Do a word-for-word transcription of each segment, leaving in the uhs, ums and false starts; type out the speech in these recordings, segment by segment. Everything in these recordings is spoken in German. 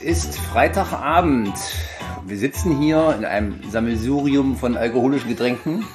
ist Freitagabend. Wir sitzen hier in einem Sammelsurium von alkoholischen Getränken.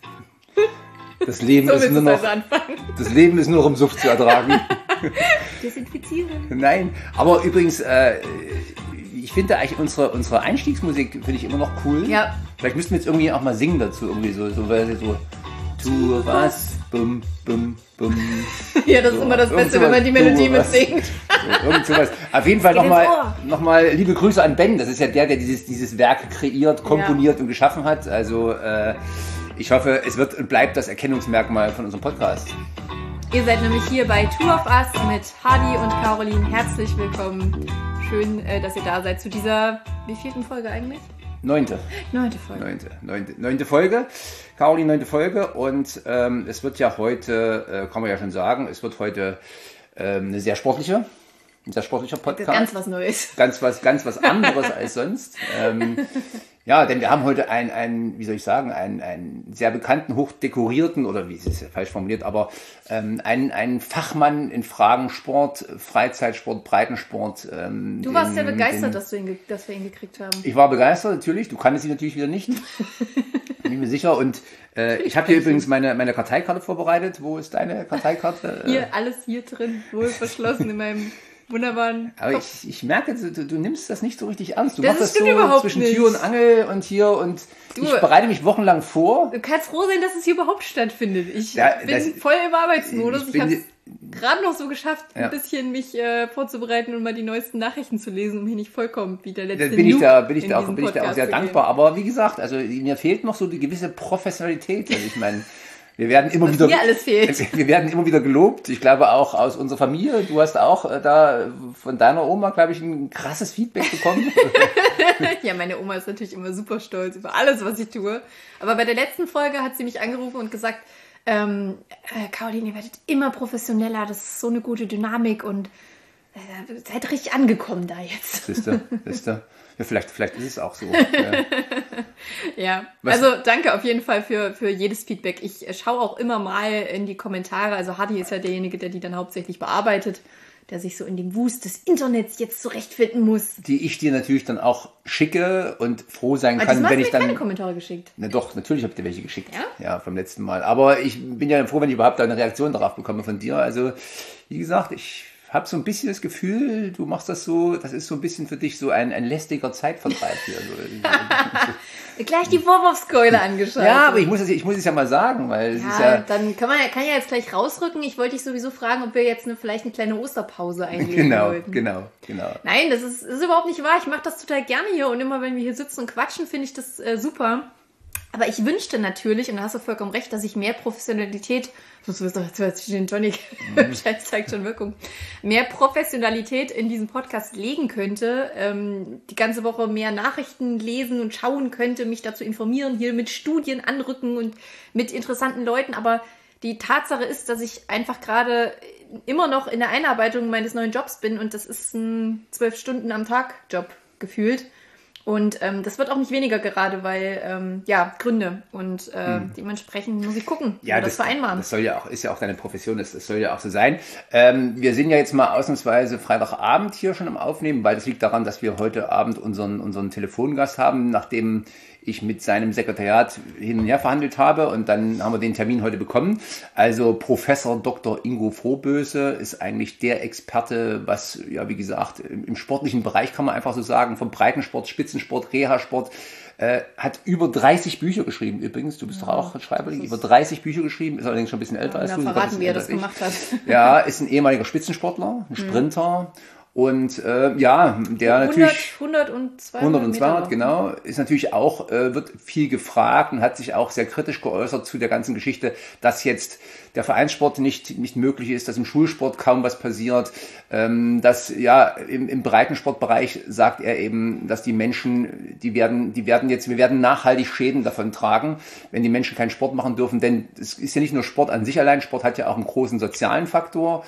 Das Leben, so ist nur noch, das Leben ist nur noch im Suff zu ertragen. Desinfizieren. Nein, aber übrigens, äh, ich finde eigentlich unsere, unsere Einstiegsmusik finde ich immer noch cool. Ja. Vielleicht müssten wir jetzt irgendwie auch mal singen dazu, irgendwie so, so, weil so tu was, bum, bum, bum. Ja, das ist immer das Beste, wenn man die Melodie mitsingt. So, irgend sowas. Auf jeden Fall nochmal noch mal liebe Grüße an Ben. Das ist ja der, der dieses, dieses Werk kreiert, komponiert ja. und geschaffen hat. Also äh, ich hoffe, es wird und bleibt das Erkennungsmerkmal von unserem Podcast. Ihr seid nämlich hier bei Two of Us mit Hadi und Caroline. Herzlich willkommen. Schön, dass ihr da seid zu dieser, wie vielten Folge eigentlich? Neunte. Neunte Folge. Neunte, neunte, neunte Folge. Caroline, neunte Folge. Und ähm, es wird ja heute, äh, kann man ja schon sagen, es wird heute ähm, eine sehr sportliche, ein sehr sportlicher Podcast. Ganz was Neues. Ganz was, ganz was anderes als sonst. Ähm, ja, denn wir haben heute einen, einen, wie soll ich sagen, einen, einen sehr bekannten, hochdekorierten, oder wie ist es falsch formuliert, aber ähm, einen, einen Fachmann in Fragen Sport, Freizeitsport, Breitensport. Ähm, du warst den, ja begeistert, den, dass, du ihn, dass wir ihn gekriegt haben. Ich war begeistert, natürlich. Du kanntest ihn natürlich wieder nicht. Bin ich mir sicher. Und äh, ich habe hier übrigens meine, meine Karteikarte vorbereitet. Wo ist deine Karteikarte? Hier, alles hier drin, wohl verschlossen in meinem wunderbaren Aber Kopf. ich, ich merke, du, du nimmst das nicht so richtig ernst. Du das machst das so zwischen nicht. Tür und Angel und hier und du, ich bereite mich wochenlang vor. Du kannst froh sein, dass es hier überhaupt stattfindet. Ich ja, bin das, voll im Arbeitsmodus. Ich, ich habe es gerade noch so geschafft, ja. ein bisschen mich äh, vorzubereiten und mal die neuesten Nachrichten zu lesen, um hier nicht vollkommen wie der letzte da bin ich da bin ich da auch, bin ich Podcast da auch sehr dankbar. Aber wie gesagt, also mir fehlt noch so die gewisse Professionalität. Also ich meine, wir werden immer Was wieder, mir alles fehlt. Wir werden immer wieder gelobt. Ich glaube auch aus unserer Familie. Du hast auch äh, da von deiner Oma, glaube ich, ein krasses Feedback bekommen. Ja, meine Oma ist natürlich immer super stolz über alles, was ich tue. Aber bei der letzten Folge hat sie mich angerufen und gesagt, ähm, äh, Caroline, ihr werdet immer professioneller. Das ist so eine gute Dynamik und äh, seid richtig angekommen da jetzt. Siehst du, siehst du. Ja, vielleicht, vielleicht ist es auch so. Ja, ja. Also danke auf jeden Fall für, für jedes Feedback. Ich schaue auch immer mal in die Kommentare. Also Hadi ist ja derjenige, der die dann hauptsächlich bearbeitet, der sich so in dem Wust des Internets jetzt zurechtfinden muss. Die ich dir natürlich dann auch schicke und froh sein Aber kann, wenn ich mir dann... keine Kommentare geschickt. Na doch, natürlich habe ich dir welche geschickt. Ja? Ja, vom letzten Mal. Aber ich bin ja froh, wenn ich überhaupt eine Reaktion darauf bekomme von dir. Also, wie gesagt, ich habe so ein bisschen das Gefühl, du machst das so, das ist so ein bisschen für dich so ein, ein lästiger Zeitvertreib hier. Also, gleich die Vorwurfskeule angeschaltet. Ja, aber ich muss es, ich muss es ja mal sagen, weil es ja, ist ja... dann kann man kann ja jetzt gleich rausrücken. Ich wollte dich sowieso fragen, ob wir jetzt eine, vielleicht eine kleine Osterpause einlegen genau, wollten. Genau, genau. Nein, das ist, ist überhaupt nicht wahr. Ich mache das total gerne hier und immer, wenn wir hier sitzen und quatschen, finde ich das äh, super. Aber ich wünschte natürlich, und da hast du vollkommen recht, dass ich mehr Professionalität, das ist doch jetzt den Tonic, Scheiß zeigt schon Wirkung, mehr Professionalität in diesen Podcast legen könnte, ähm, die ganze Woche mehr Nachrichten lesen und schauen könnte, mich dazu informieren, hier mit Studien anrücken und mit interessanten Leuten. Aber die Tatsache ist, dass ich einfach gerade immer noch in der Einarbeitung meines neuen Jobs bin und das ist ein zwölf Stunden am Tag Job gefühlt. Und ähm, das wird auch nicht weniger gerade, weil, ähm, ja, Gründe. Und äh, hm. dementsprechend muss ich gucken, ja, das, das vereinbaren. Das soll ja auch, ist ja auch deine Profession, das, das soll ja auch so sein. Ähm, wir sind ja jetzt mal ausnahmsweise Freitagabend hier schon am Aufnehmen, weil das liegt daran, dass wir heute Abend unseren, unseren Telefongast haben, nachdem ich mit seinem Sekretariat hin und her verhandelt habe und dann haben wir den Termin heute bekommen. Also Professor Doktor Ingo Frohböse ist eigentlich der Experte, was, ja wie gesagt, im sportlichen Bereich kann man einfach so sagen, vom Breitensport, Spitzensport, Reha-Sport, äh, hat über dreißig Bücher geschrieben übrigens. Du bist ja, doch auch Schreiberling, über dreißig Bücher geschrieben, ist allerdings schon ein bisschen älter ja, als da du. verraten, wie er das gemacht hat. Ja, ist ein ehemaliger Spitzensportler, ein Sprinter. Und äh, ja, der hundert, natürlich hundert und zweihundert, hundert und zweihundert, genau, ist natürlich auch, äh, wird viel gefragt und hat sich auch sehr kritisch geäußert zu der ganzen Geschichte, dass jetzt der Vereinssport nicht nicht möglich ist, dass im Schulsport kaum was passiert, ähm, dass ja im, im Breitensportbereich sagt er eben, dass die Menschen, die werden, die werden jetzt, wir werden nachhaltig Schäden davon tragen, wenn die Menschen keinen Sport machen dürfen, denn es ist ja nicht nur Sport an sich allein, Sport hat ja auch einen großen sozialen Faktor.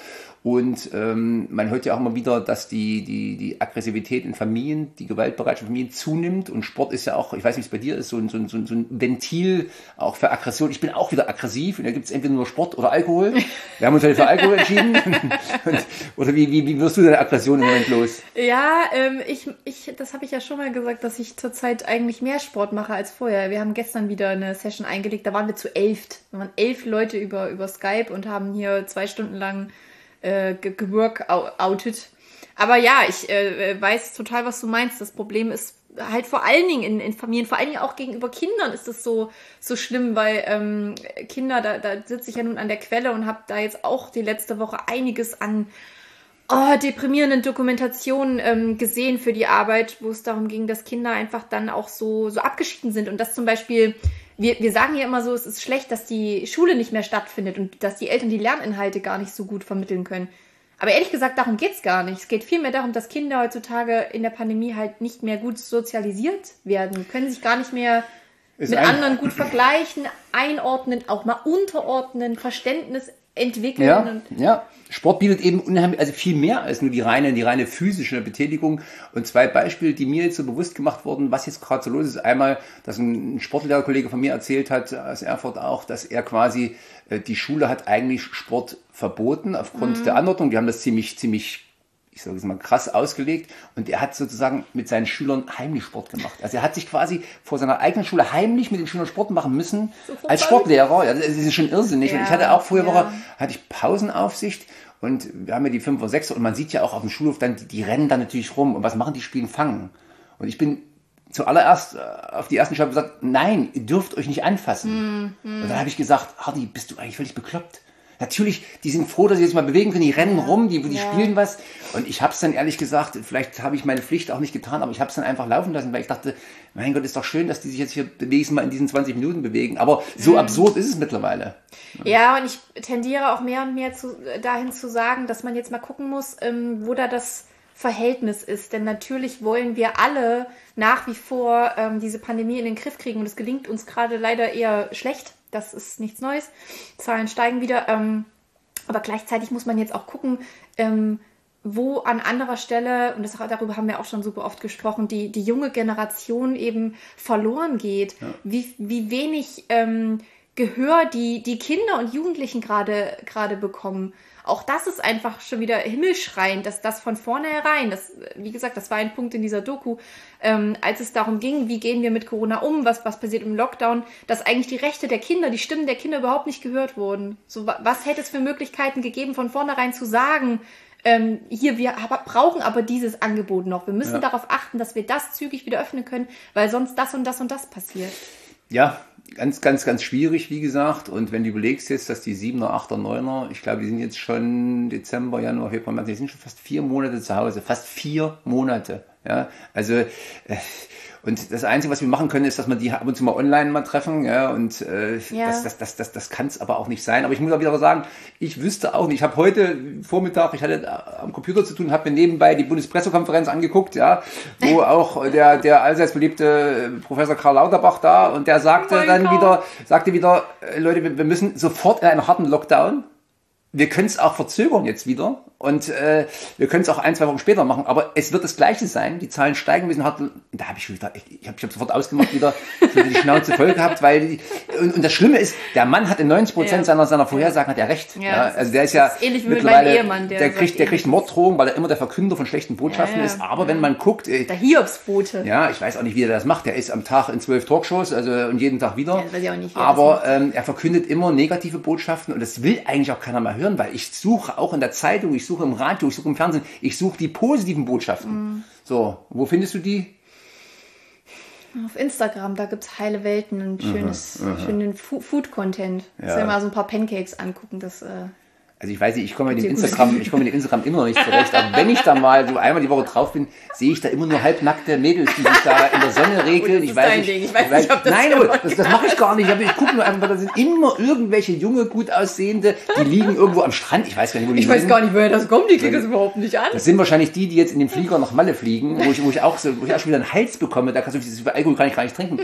Und ähm, man hört ja auch immer wieder, dass die, die, die Aggressivität in Familien, die Gewaltbereitschaft in Familien zunimmt. Und Sport ist ja auch, ich weiß nicht, wie es bei dir ist, so ein, so ein, so ein Ventil auch für Aggression. Ich bin auch wieder aggressiv und da gibt es entweder nur Sport oder Alkohol. Wir haben uns heute für Alkohol entschieden. und, oder wie, wie, wie wirst du deine Aggression im Moment los? Ja, ähm, ich, ich, das habe ich ja schon mal gesagt, dass ich zurzeit eigentlich mehr Sport mache als vorher. Wir haben gestern wieder eine Session eingelegt, da waren wir zu elf. Da waren elf Leute über, über Skype und haben hier zwei Stunden lang äh, geworkoutet. Aber ja, ich äh, weiß total, was du meinst. Das Problem ist halt vor allen Dingen in, in Familien, vor allen Dingen auch gegenüber Kindern ist das so, so schlimm, weil ähm, Kinder, da, da sitze ich ja nun an der Quelle und habe da jetzt auch die letzte Woche einiges an oh, deprimierenden Dokumentationen ähm, gesehen für die Arbeit, wo es darum ging, dass Kinder einfach dann auch so, so abgeschieden sind und dass zum Beispiel Wir, wir sagen ja immer so, es ist schlecht, dass die Schule nicht mehr stattfindet und dass die Eltern die Lerninhalte gar nicht so gut vermitteln können. Aber ehrlich gesagt, darum geht's gar nicht. Es geht vielmehr darum, dass Kinder heutzutage in der Pandemie halt nicht mehr gut sozialisiert werden. Die können sich gar nicht mehr ist mit anderen gut vergleichen, einordnen, auch mal unterordnen, Verständnis entwickeln. Ja, und ja. Sport bietet eben unheimlich, also viel mehr als nur die reine, die reine physische Betätigung. Und zwei Beispiele, die mir jetzt so bewusst gemacht wurden, was jetzt gerade so los ist. Einmal, dass ein Sportlehrerkollege von mir erzählt hat, aus Erfurt auch, dass er quasi, die Schule hat eigentlich Sport verboten aufgrund mhm. der Anordnung. Die haben das ziemlich, ziemlich, ich sage es mal, krass ausgelegt. Und er hat sozusagen mit seinen Schülern heimlich Sport gemacht. Also er hat sich quasi vor seiner eigenen Schule heimlich mit den Schülern Sport machen müssen, so als Sportlehrer. Ja, das ist schon irrsinnig. Ja, und ich hatte auch vorher ja. Woche, hatte ich Pausenaufsicht. Und wir haben ja die fünf und sechs und man sieht ja auch auf dem Schulhof dann, die, die rennen dann natürlich rum. Und was machen die? Spielen Fangen. Und ich bin zuallererst auf die ersten Schritte gesagt, nein, ihr dürft euch nicht anfassen. Mm, mm. Und dann habe ich gesagt, Hardy, bist du eigentlich völlig bekloppt? Natürlich, die sind froh, dass sie sich mal bewegen können, die rennen ja. rum, die, die ja. spielen was. Und ich habe es dann ehrlich gesagt, vielleicht habe ich meine Pflicht auch nicht getan, aber ich habe es dann einfach laufen lassen, weil ich dachte, mein Gott, ist doch schön, dass die sich jetzt hier wenigstens mal in diesen zwanzig Minuten bewegen. Aber so mhm. absurd ist es mittlerweile. Ja, und ich tendiere auch mehr und mehr zu, dahin zu sagen, dass man jetzt mal gucken muss, ähm, wo da das Verhältnis ist. Denn natürlich wollen wir alle nach wie vor ähm, diese Pandemie in den Griff kriegen. Und es gelingt uns gerade leider eher schlecht. Das ist nichts Neues. Zahlen steigen wieder. Ähm, aber gleichzeitig muss man jetzt auch gucken, ähm, wo an anderer Stelle, und das, darüber haben wir auch schon super oft gesprochen, die, die junge Generation eben verloren geht. Ja. Wie, wie wenig ähm, Gehör die, die Kinder und Jugendlichen gerade gerade bekommen. Auch das ist einfach schon wieder himmelschreiend, dass das von vornherein, das, wie gesagt, das war ein Punkt in dieser Doku, ähm, als es darum ging, wie gehen wir mit Corona um, was, was passiert im Lockdown, dass eigentlich die Rechte der Kinder, die Stimmen der Kinder überhaupt nicht gehört wurden. So, was hätte es für Möglichkeiten gegeben, von vornherein zu sagen, ähm, hier, wir brauchen aber dieses Angebot noch. Wir müssen ja. darauf achten, dass wir das zügig wieder öffnen können, weil sonst das und das und das passiert. Ja, ganz, ganz, ganz schwierig, wie gesagt. Und wenn du überlegst jetzt, dass die Siebener, Achter, Neuner, ich glaube, die sind jetzt schon Dezember, Januar, Februar, März, die sind schon fast vier Monate zu Hause. Fast vier Monate. Ja, also, äh, und das Einzige, was wir machen können, ist, dass wir die ab und zu mal online mal treffen. Ja, und äh, ja. das, das, das, das, das kann es aber auch nicht sein. Aber ich muss auch wieder sagen, ich wüsste auch nicht. Ich habe heute Vormittag, ich hatte am Computer zu tun, habe mir nebenbei die Bundespressekonferenz angeguckt, ja, wo auch der, der allseits beliebte Professor Karl Lauterbach da und der sagte oh dann God. wieder, sagte wieder, Leute, wir, wir müssen sofort in einen harten Lockdown. Wir können es auch verzögern jetzt wieder und äh, wir können es auch ein, zwei Wochen später machen, aber es wird das Gleiche sein. Die Zahlen steigen ein bisschen hart. Da habe ich schon wieder, ich habe ich hab sofort ausgemacht wieder, schon die Schnauze voll gehabt, weil die, und, und das Schlimme ist, der Mann hat in neunzig Prozent ja. seiner seiner Vorhersagen hat er recht. Ja, ja, also der ist ja ist ähnlich wie mittlerweile, mit meinem Ehemann, der, der kriegt, der kriegt Morddrohungen, weil er immer der Verkünder von schlechten Botschaften ja, ja. ist. Aber ja. wenn man guckt, äh, der Hiobsbote. Ja, ich weiß auch nicht, wie er das macht. Der ist am Tag in zwölf Talkshows, also und jeden Tag wieder. Ja, das weiß ich auch nicht, aber ähm, er verkündet immer negative Botschaften und das will eigentlich auch keiner mehr hören, weil ich suche auch in der Zeitung, ich suche im Radio, ich suche im Fernsehen, ich suche die positiven Botschaften. Mm. So, wo findest du die? Auf Instagram, da gibt es heile Welten und schönes, aha, aha. schönen Food-Content. Ja. Soll ich mal so ein paar Pancakes angucken, das... Äh Also ich weiß nicht, ich komme mit dem Instagram, ich komme mit dem Instagram immer noch nicht zurecht, aber wenn ich da mal so einmal die Woche drauf bin, sehe ich da immer nur halbnackte Mädels, die sich da in der Sonne regeln. Ich weiß nicht, ich weiß nicht, ob das Nein, aber das, das mache ich gar nicht. Ich gucke nur einfach, da sind immer irgendwelche junge, gut aussehende, die liegen irgendwo am Strand. Ich weiß gar nicht, wo die Ich sind. weiß gar nicht, woher das kommt, die kriegen das überhaupt nicht an. Das sind wahrscheinlich die, die jetzt in den Flieger nach Malle fliegen, wo ich, wo ich auch so, wo ich auch schon wieder einen Hals bekomme, da kannst du so viel Alkohol kann ich gar nicht trinken.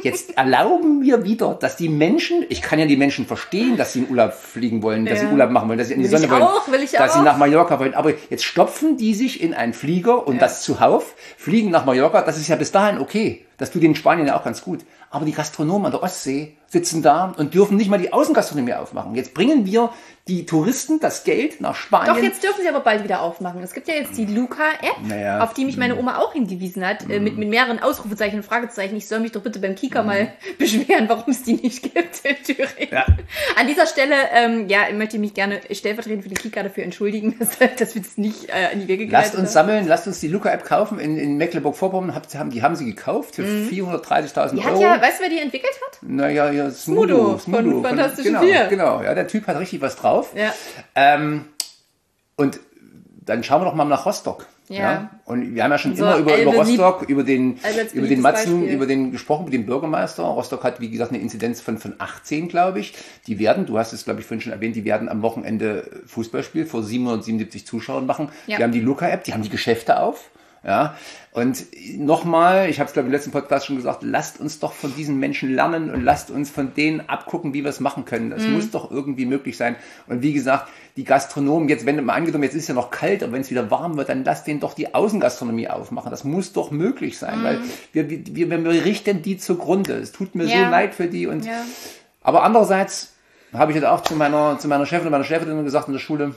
jetzt erlauben wir wieder, dass die Menschen, ich kann ja die Menschen verstehen, dass sie in Urlaub fliegen wollen, dass Ja. sie Urlaub machen wollen, dass sie in die Will Sonne ich wollen, auch, will ich dass auch. sie nach Mallorca wollen. Aber jetzt stopfen die sich in einen Flieger und das zuhauf, fliegen nach Mallorca. Das ist ja bis dahin okay. Das tut den Spaniern ja auch ganz gut. Aber die Gastronomen an der Ostsee sitzen da und dürfen nicht mal die Außengastronomie aufmachen. Jetzt bringen wir die Touristen das Geld nach Spanien. Doch, jetzt dürfen sie aber bald wieder aufmachen. Es gibt ja jetzt die Luca-App, Naja. auf die mich meine Oma auch hingewiesen hat, äh, mit, mit mehreren Ausrufezeichen und Fragezeichen. Ich soll mich doch bitte beim Kika mal beschweren, warum es die nicht gibt in Thüringen. Ja. An dieser Stelle, ähm, ja, möchte ich mich gerne stellvertretend für den Kika dafür entschuldigen, dass, dass wir das nicht äh, in die Wege geleitet Lasst uns haben. sammeln, lasst uns die Luca-App kaufen. In, in Mecklenburg-Vorpommern Habt- haben, die haben sie gekauft für vierhundertdreißigtausend Die hat Euro. ja, weißt du, wer die entwickelt hat? Naja, ja, Smudo Smudo. von Fantastischen genau, Vier. Genau, ja, der Typ hat richtig was drauf. Ja. Ähm, und dann schauen wir doch mal nach Rostock. Ja. Und wir haben ja schon So, immer über, über Elbe, Sieb- Rostock, über den, Alberts über den beliebtes Matzen, Beispiel. über den gesprochen, über den Bürgermeister. Rostock hat, wie gesagt, eine Inzidenz von, von achtzehn, glaube ich. Die werden, du hast es, glaube ich, vorhin schon erwähnt, die werden am Wochenende Fußballspiel vor siebenhundertsiebenundsiebzig Zuschauern machen. Ja. Die haben die Luca-App, die haben die Geschäfte auf. Ja, und nochmal, ich habe es glaube ich im letzten Podcast schon gesagt, lasst uns doch von diesen Menschen lernen und lasst uns von denen abgucken, wie wir es machen können. Das Mhm. muss doch irgendwie möglich sein. Und wie gesagt, die Gastronomen, jetzt wenn mal angenommen, jetzt ist ja noch kalt, aber wenn es wieder warm wird, dann lasst denen doch die Außengastronomie aufmachen. Das muss doch möglich sein, Mhm. weil wir, wir, wir, wir richten die zugrunde. Es tut mir Ja. so leid für die. Und Ja. aber andererseits habe ich jetzt auch zu meiner, zu meiner Chefin und meiner Chefin gesagt in der Schule,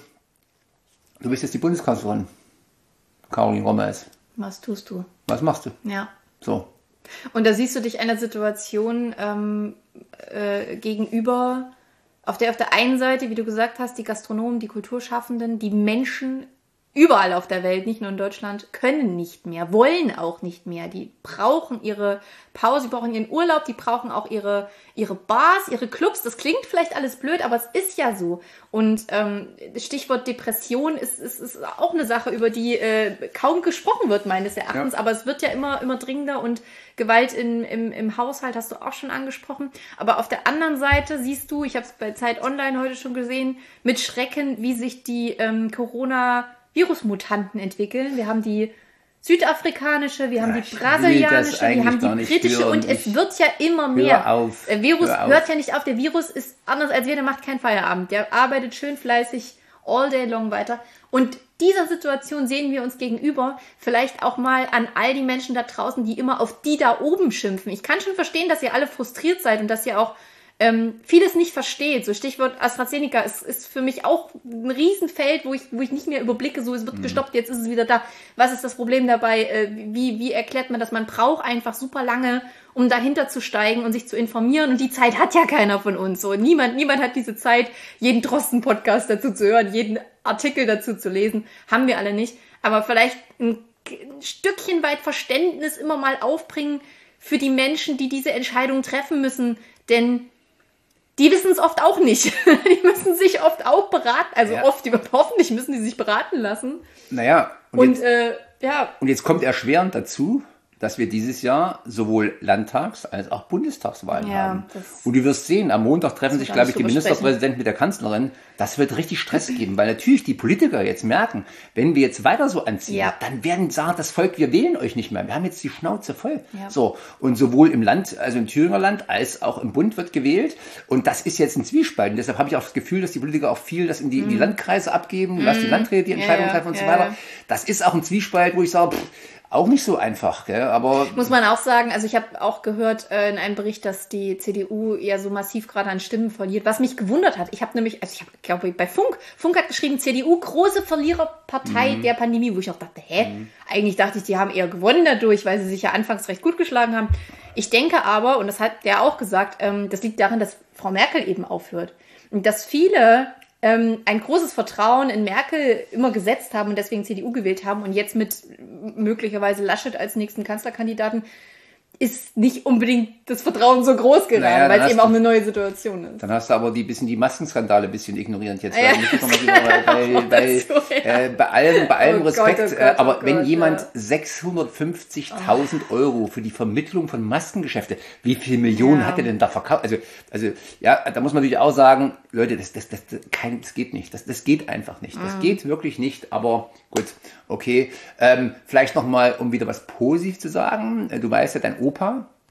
du bist jetzt die Bundeskanzlerin, Caroline Rommels. Was tust du? Was machst du? Ja. So. Und da siehst du dich einer Situation ähm, äh, gegenüber, auf der auf der einen Seite, wie du gesagt hast, die Gastronomen, die Kulturschaffenden, die Menschen überall auf der Welt, nicht nur in Deutschland, können nicht mehr, wollen auch nicht mehr. Die brauchen ihre Pause, die brauchen ihren Urlaub, die brauchen auch ihre, ihre Bars, ihre Clubs. Das klingt vielleicht alles blöd, aber es ist ja so. Und ähm, Stichwort Depression ist, ist, ist auch eine Sache, über die äh, kaum gesprochen wird, meines Erachtens. Ja. Aber es wird ja immer, immer dringender und Gewalt in, im, im Haushalt hast du auch schon angesprochen. Aber auf der anderen Seite siehst du, ich habe es bei Zeit Online heute schon gesehen, mit Schrecken, wie sich die ähm, Corona- Virusmutanten entwickeln. Wir haben die südafrikanische, wir haben Ja, die ich will brasilianische, das wir eigentlich haben gar die nicht britische hören. und es Ich- wird ja immer mehr. Hör auf. Der Virus Hör auf. hört ja nicht auf. Der Virus ist anders als wir, der macht keinen Feierabend. Der arbeitet schön fleißig all day long weiter. Und dieser Situation sehen wir uns gegenüber. Vielleicht auch mal an all die Menschen da draußen, die immer auf die da oben schimpfen. Ich kann schon verstehen, dass ihr alle frustriert seid und dass ihr auch ähm, vieles nicht versteht. So Stichwort AstraZeneca ist, ist für mich auch ein Riesenfeld, wo ich, wo ich nicht mehr überblicke, so es wird gestoppt, jetzt ist es wieder da. Was ist das Problem dabei? Äh, wie, wie erklärt man das? Man braucht einfach super lange, um dahinter zu steigen und sich zu informieren. Und die Zeit hat ja keiner von uns. So niemand, niemand hat diese Zeit, jeden Drosten-Podcast dazu zu hören, jeden Artikel dazu zu lesen. Haben wir alle nicht. Aber vielleicht ein, ein Stückchen weit Verständnis immer mal aufbringen für die Menschen, die diese Entscheidung treffen müssen. Denn die wissen es oft auch nicht. Die müssen sich oft auch beraten. Also Ja. oft, hoffentlich müssen die sich beraten lassen. Naja, und, Und jetzt, äh, ja, und jetzt kommt erschwerend dazu, dass wir dieses Jahr sowohl Landtags- als auch Bundestagswahlen Ja, haben. das- Und du wirst sehen, am Montag treffen sich, gar glaube nicht ich, die drüber Ministerpräsidenten mit der Kanzlerin. Das wird richtig Stress geben, weil natürlich die Politiker jetzt merken, wenn wir jetzt weiter so anziehen, Ja. dann werden sagen, das Volk, wir wählen euch nicht mehr. Wir haben jetzt die Schnauze voll. Ja. So. Und sowohl im Land, also im Thüringer Land, als auch im Bund wird gewählt. Und das ist jetzt ein Zwiespalt. Und deshalb habe ich auch das Gefühl, dass die Politiker auch viel das in die, in die Landkreise abgeben, lass die Landräte die Entscheidungen Mhm. ja, treffen und so ja, weiter. ja. Das ist auch ein Zwiespalt, wo ich sage, pff, auch nicht so einfach, gell? Aber muss man auch sagen, also ich habe auch gehört äh, in einem Bericht, dass die C D U ja so massiv gerade an Stimmen verliert, was mich gewundert hat. Ich habe nämlich, also ich habe, glaube ich, bei Funk, Funk hat geschrieben, C D U, große Verliererpartei Mhm. der Pandemie, wo ich auch dachte, hä? Eigentlich dachte ich, die haben eher gewonnen dadurch, weil sie sich ja anfangs recht gut geschlagen haben. Ich denke aber, und das hat der auch gesagt, ähm, das liegt daran, dass Frau Merkel eben aufhört. Und dass viele ähm, ein großes Vertrauen in Merkel immer gesetzt haben und deswegen C D U gewählt haben und jetzt mit möglicherweise Laschet als nächsten Kanzlerkandidaten ist nicht unbedingt das Vertrauen so groß gerade, Naja, dann weil es hast eben du- auch eine neue Situation ist. dann hast du aber die bisschen die Maskenskandale ein bisschen ignorierend jetzt. Ja, Weil, muss ich noch mal wieder- weil, weil, so, ja. äh, bei allem, bei allem Oh Gott, Respekt, oh Gott, äh, oh aber wenn Gott, jemand ja. sechshundertfünfzigtausend Euro für die Vermittlung von Maskengeschäfte, wie viel Millionen Ja. hat er denn da verkauft? Also, also, ja, da muss man natürlich auch sagen, Leute, das, das, das, das, kein, das geht nicht. Das, das geht einfach nicht. Mhm. Das geht wirklich nicht, aber gut, okay. Ähm, vielleicht noch mal, um wieder was positiv zu sagen. äh, Du weißt ja, dein Opa,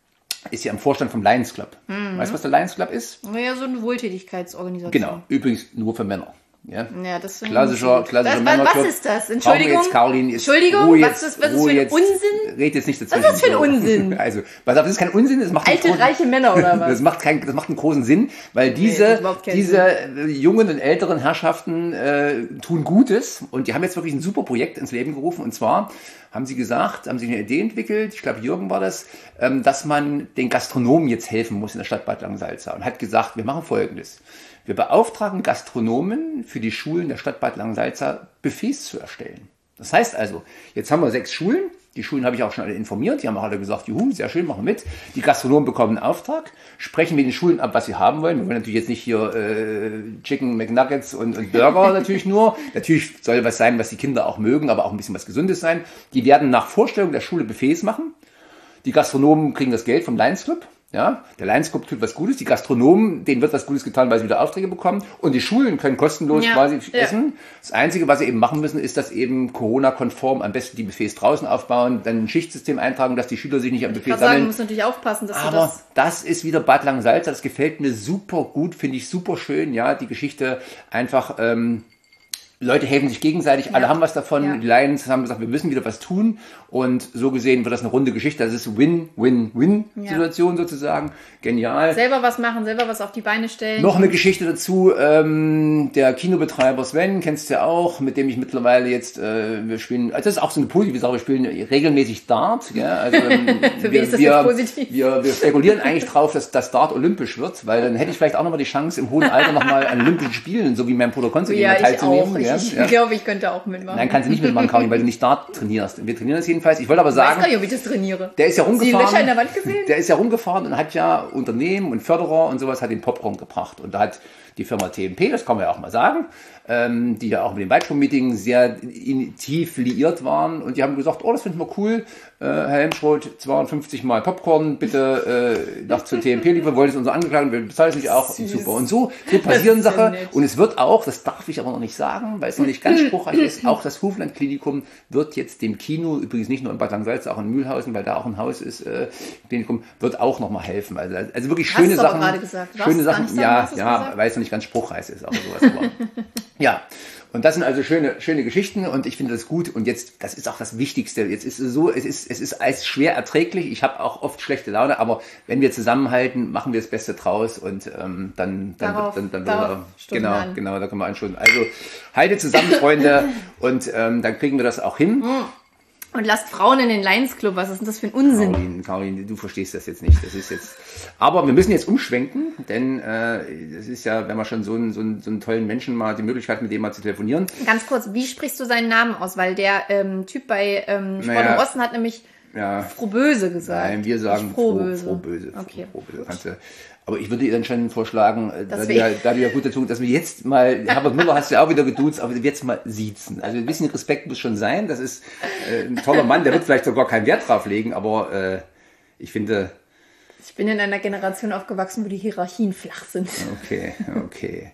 ist ja im Vorstand vom Lions Club. Mhm. Weißt du, was der Lions Club ist? Ja, so eine Wohltätigkeitsorganisation. Genau, übrigens nur für Männer. Ja, ja das sind klassischer, klassischer das, was, was ist das? Entschuldigung. Jetzt, Caroline, jetzt, Entschuldigung, jetzt, was ist, was ist für ein jetzt, Unsinn? Red jetzt nicht dazwischen. Was ist das für ein Unsinn? Also, pass auf, das ist kein Unsinn, das macht Alte, großen, reiche Männer oder was? Das macht, kein, das macht einen großen Sinn, weil diese, nee, diese Sinn. jungen und älteren Herrschaften äh, tun Gutes und die haben jetzt wirklich ein super Projekt ins Leben gerufen und zwar haben sie gesagt, haben sie eine Idee entwickelt, ich glaube Jürgen war das, ähm, dass man den Gastronomen jetzt helfen muss in der Stadt Bad Langensalza und hat gesagt, wir machen Folgendes. Wir beauftragen Gastronomen für die Schulen der Stadt Bad Langensalza Buffets zu erstellen. Das heißt also, jetzt haben wir sechs Schulen. Die Schulen habe ich auch schon alle informiert. Die haben auch alle gesagt, juhu, sehr schön, machen wir mit. Die Gastronomen bekommen einen Auftrag, sprechen mit den Schulen ab, was sie haben wollen. Wir wollen natürlich jetzt nicht hier äh, Chicken McNuggets und, und Burger natürlich nur. Natürlich soll was sein, was die Kinder auch mögen, aber auch ein bisschen was Gesundes sein. Die werden nach Vorstellung der Schule Buffets machen. Die Gastronomen kriegen das Geld vom Lions Club. Ja, der Lions Club tut was Gutes, die Gastronomen, denen wird was Gutes getan, weil sie wieder Aufträge bekommen und die Schulen können kostenlos ja, quasi ja. essen. Das Einzige, was sie eben machen müssen, ist, dass eben Corona-konform am besten die Buffets draußen aufbauen, dann ein Schichtsystem eintragen, dass die Schüler sich nicht am Buffet sammeln. Sagen, du musst natürlich aufpassen, dass Aber du das... das ist wieder Bad Langensalza, das gefällt mir super gut, finde ich super schön, ja, die Geschichte einfach... Ähm, Leute helfen sich gegenseitig, ja. alle haben was davon. Ja. Die Lions haben gesagt, wir müssen wieder was tun. Und so gesehen wird das eine runde Geschichte. Das ist Win-Win-Win-Situation ja. sozusagen. Genial. Selber was machen, selber was auf die Beine stellen. Noch eine Geschichte dazu. Ähm, der Kinobetreiber Sven, kennst du ja auch, mit dem ich mittlerweile jetzt, äh, wir spielen, also das ist auch so eine positive Sache, wir spielen regelmäßig Dart. Ja, also, ähm, Für wir, wen ist das wir, jetzt positiv? Wir, wir spekulieren eigentlich drauf, dass das Dart olympisch wird, weil dann hätte ich vielleicht auch nochmal die Chance, im hohen Alter nochmal an Olympischen Spielen, so wie mein Bruder Konstantin, ja, teilzunehmen. Ich, ja, ich ja. glaube, ich könnte auch mitmachen. Nein, kannst du nicht mitmachen, Karin, weil du nicht Dart trainierst. Wir trainieren das jedenfalls. Ich wollte aber sagen, ich weiß gar nicht, ob ich das trainiere. Der ist ja rumgefahren. Sie Löcher in der Wand gesehen? Der ist ja rumgefahren und hat ja Unternehmen und Förderer und sowas hat den Popcorn gebracht. Und da hat die Firma T M P, das kann man ja auch mal sagen, ähm, die ja auch mit dem Weitsprung-Meeting sehr in, tief liiert waren. Und die haben gesagt, oh, das finden wir cool. Äh, Herr Helmschroth, zweiundfünfzig Mal Popcorn, bitte äh, nach zur T M P liefern. Wollt es uns angeklagen, wir bezahlen es nicht auch. Süß. Super. Und so, so passieren Sachen. Und es wird auch, das darf ich aber noch nicht sagen, weil es noch nicht ganz spruchreich ist, auch das Hofland-Klinikum wird jetzt dem Kino, übrigens nicht nur in Bad Langensalza, auch in Mühlhausen, weil da auch ein Haus ist, äh, Klinikum, wird auch nochmal helfen. Also, also wirklich schöne Hast Sachen. Du aber gerade gesagt. Schöne Was? Sachen, sagen, ja, ja, weil es noch nicht ganz spruchreich ist, aber sowas. Aber, ja. Und das sind also schöne, schöne Geschichten und ich finde das gut. Und jetzt, das ist auch das Wichtigste. Jetzt ist es so, es ist, es ist alles schwer erträglich. Ich habe auch oft schlechte Laune, aber wenn wir zusammenhalten, machen wir das Beste draus und ähm, dann, dann, darauf, dann, dann, darauf dann genau, an. genau, da können wir anschauen. Also haltet zusammen, Freunde, und ähm, dann kriegen wir das auch hin. Und lasst Frauen in den Lions Club. Was ist denn das für ein Unsinn? Caroline, Caroline, du verstehst das jetzt nicht. Das ist jetzt. Aber wir müssen jetzt umschwenken, denn äh, das ist ja, wenn man schon so einen, so, einen, so einen tollen Menschen mal die Möglichkeit, mit dem mal zu telefonieren. Ganz kurz, wie sprichst du seinen Namen aus? Weil der ähm, Typ bei ähm, Sport naja, im Osten hat nämlich ja, Frohböse gesagt. Nein, wir sagen Frohböse. Frohböse. Okay. Frohböse. Kannst du, aber ich würde dir dann schon vorschlagen, da du, ja, da du ja gut dazu, dass wir jetzt mal, Herbert Müller hast du ja auch wieder geduzt, aber jetzt mal siezen. Also ein bisschen Respekt muss schon sein. Das ist äh, ein toller Mann, der wird vielleicht sogar keinen Wert drauf legen, aber äh, ich finde... Ich bin in einer Generation aufgewachsen, wo die Hierarchien flach sind. Okay, okay.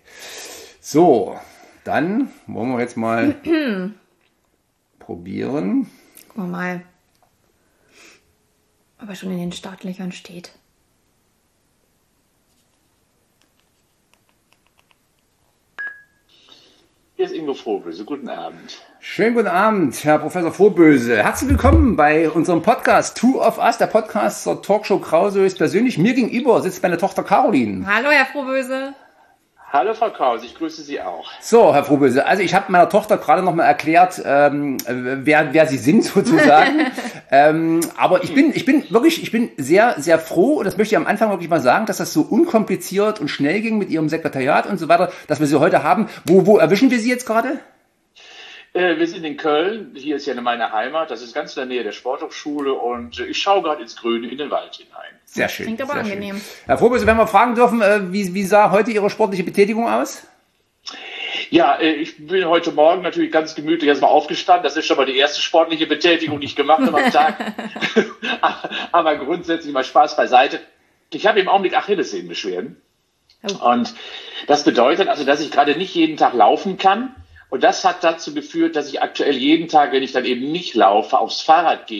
So, dann wollen wir jetzt mal probieren. Gucken wir mal, ob er schon in den Startlöchern steht. Hier ist Ingo Frohböse. Guten Abend. Schönen guten Abend, Herr Professor Frohböse. Herzlich willkommen bei unserem Podcast Two of Us, der Podcast zur Talkshow Krause ist persönlich. Mir gegenüber sitzt meine Tochter Caroline. Hallo, Herr Frohböse. Hallo, Frau Krause, ich grüße Sie auch. So, Herr Frohböse, also ich habe meiner Tochter gerade noch mal erklärt, ähm, wer, wer Sie sind sozusagen. ähm, aber ich bin, ich bin wirklich, ich bin sehr, sehr froh, und das möchte ich am Anfang wirklich mal sagen, dass das so unkompliziert und schnell ging mit Ihrem Sekretariat und so weiter, dass wir Sie heute haben. Wo, wo erwischen wir Sie jetzt gerade? Äh, wir sind in Köln, hier ist ja meine Heimat, das ist ganz in der Nähe der Sporthochschule und ich schaue gerade ins Grüne, in den Wald hinein. Sehr schön. Klingt aber angenehm. Schön. Herr Frohböse, wenn wir fragen dürfen, wie, wie sah heute Ihre sportliche Betätigung aus? Ja, ich bin heute Morgen natürlich ganz gemütlich erstmal aufgestanden. Das ist schon mal die erste sportliche Betätigung, die ich gemacht habe am Tag. Aber grundsätzlich mal Spaß beiseite. Ich habe im Augenblick Achillessehnenbeschwerden. Oh. Und das bedeutet also, dass ich gerade nicht jeden Tag laufen kann. Und das hat dazu geführt, dass ich aktuell jeden Tag, wenn ich dann eben nicht laufe, aufs Fahrrad gehe.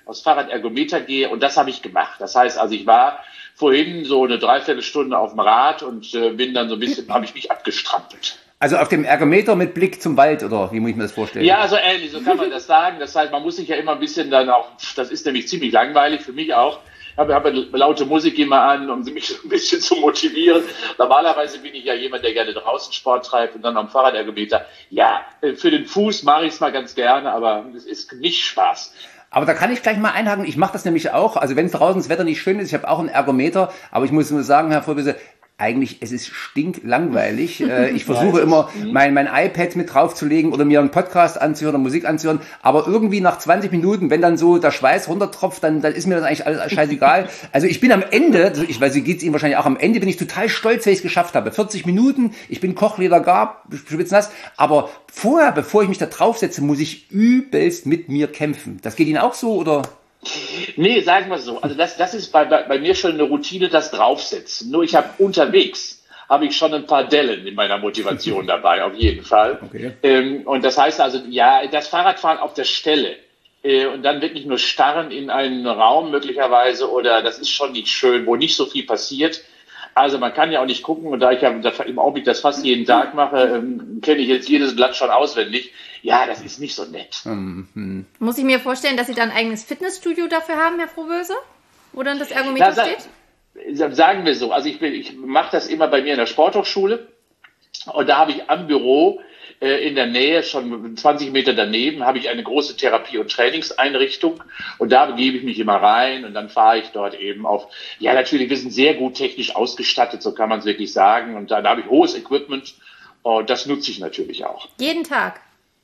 aufs Fahrradergometer gehe. Und das habe ich gemacht. Das heißt, also ich war vorhin so eine Dreiviertelstunde auf dem Rad und äh, bin dann so ein bisschen, habe ich mich abgestrampelt. Also auf dem Ergometer mit Blick zum Wald, oder wie muss ich mir das vorstellen? Ja, so ähnlich, so kann man das sagen. Das heißt, man muss sich ja immer ein bisschen dann auch, das ist nämlich ziemlich langweilig für mich auch. Ich habe, habe laute Musik immer an, um mich ein bisschen zu motivieren. Normalerweise bin ich ja jemand, der gerne draußen Sport treibt und dann am Fahrradergometer. Ja, für den Fuß mache ich es mal ganz gerne, aber es ist nicht Spaß. Aber da kann ich gleich mal einhaken. Ich mache das nämlich auch. Also wenn draußen das Wetter nicht schön ist, ich habe auch einen Ergometer, aber ich muss nur sagen, Herr Fröbise, eigentlich, es ist stinklangweilig. Ich versuche immer, mein, mein iPad mit draufzulegen oder mir einen Podcast anzuhören oder Musik anzuhören. Aber irgendwie nach zwanzig Minuten, wenn dann so der Schweiß runtertropft, dann, dann ist mir das eigentlich alles scheißegal. Also ich bin am Ende, ich weiß, geht's Ihnen wahrscheinlich auch, am Ende bin ich total stolz, wenn ich es geschafft habe. vierzig Minuten, ich bin Kochleder gar, schwitznass. Aber vorher, bevor ich mich da draufsetze, muss ich übelst mit mir kämpfen. Das geht Ihnen auch so, oder? Nee, sagen wir so. Also das, das ist bei, bei, bei mir schon eine Routine, das Draufsetzen. Nur ich habe unterwegs, habe ich schon ein paar Dellen in meiner Motivation dabei, auf jeden Fall. Okay. Ähm, und das heißt also, ja, das Fahrradfahren auf der Stelle äh, und dann wirklich nur starren in einen Raum möglicherweise, oder das ist schon nicht schön, wo nicht so viel passiert. Also man kann ja auch nicht gucken, und da ich ja im Augenblick das fast jeden Tag mache, ähm, kenne ich jetzt jedes Blatt schon auswendig. Ja, das ist nicht so nett. Mhm. Muss ich mir vorstellen, dass Sie dann ein eigenes Fitnessstudio dafür haben, Herr Froböse? Wo dann das Ergometer Na, steht? Sagen wir so, also ich, ich mache das immer bei mir in der Sporthochschule, und da habe ich am Büro äh, in der Nähe, schon zwanzig Meter daneben, habe ich eine große Therapie- und Trainingseinrichtung, und da begebe ich mich immer rein und dann fahre ich dort eben auf, ja natürlich, wir sind sehr gut technisch ausgestattet, so kann man es wirklich sagen, und da, da habe ich hohes Equipment, und das nutze ich natürlich auch. Jeden Tag?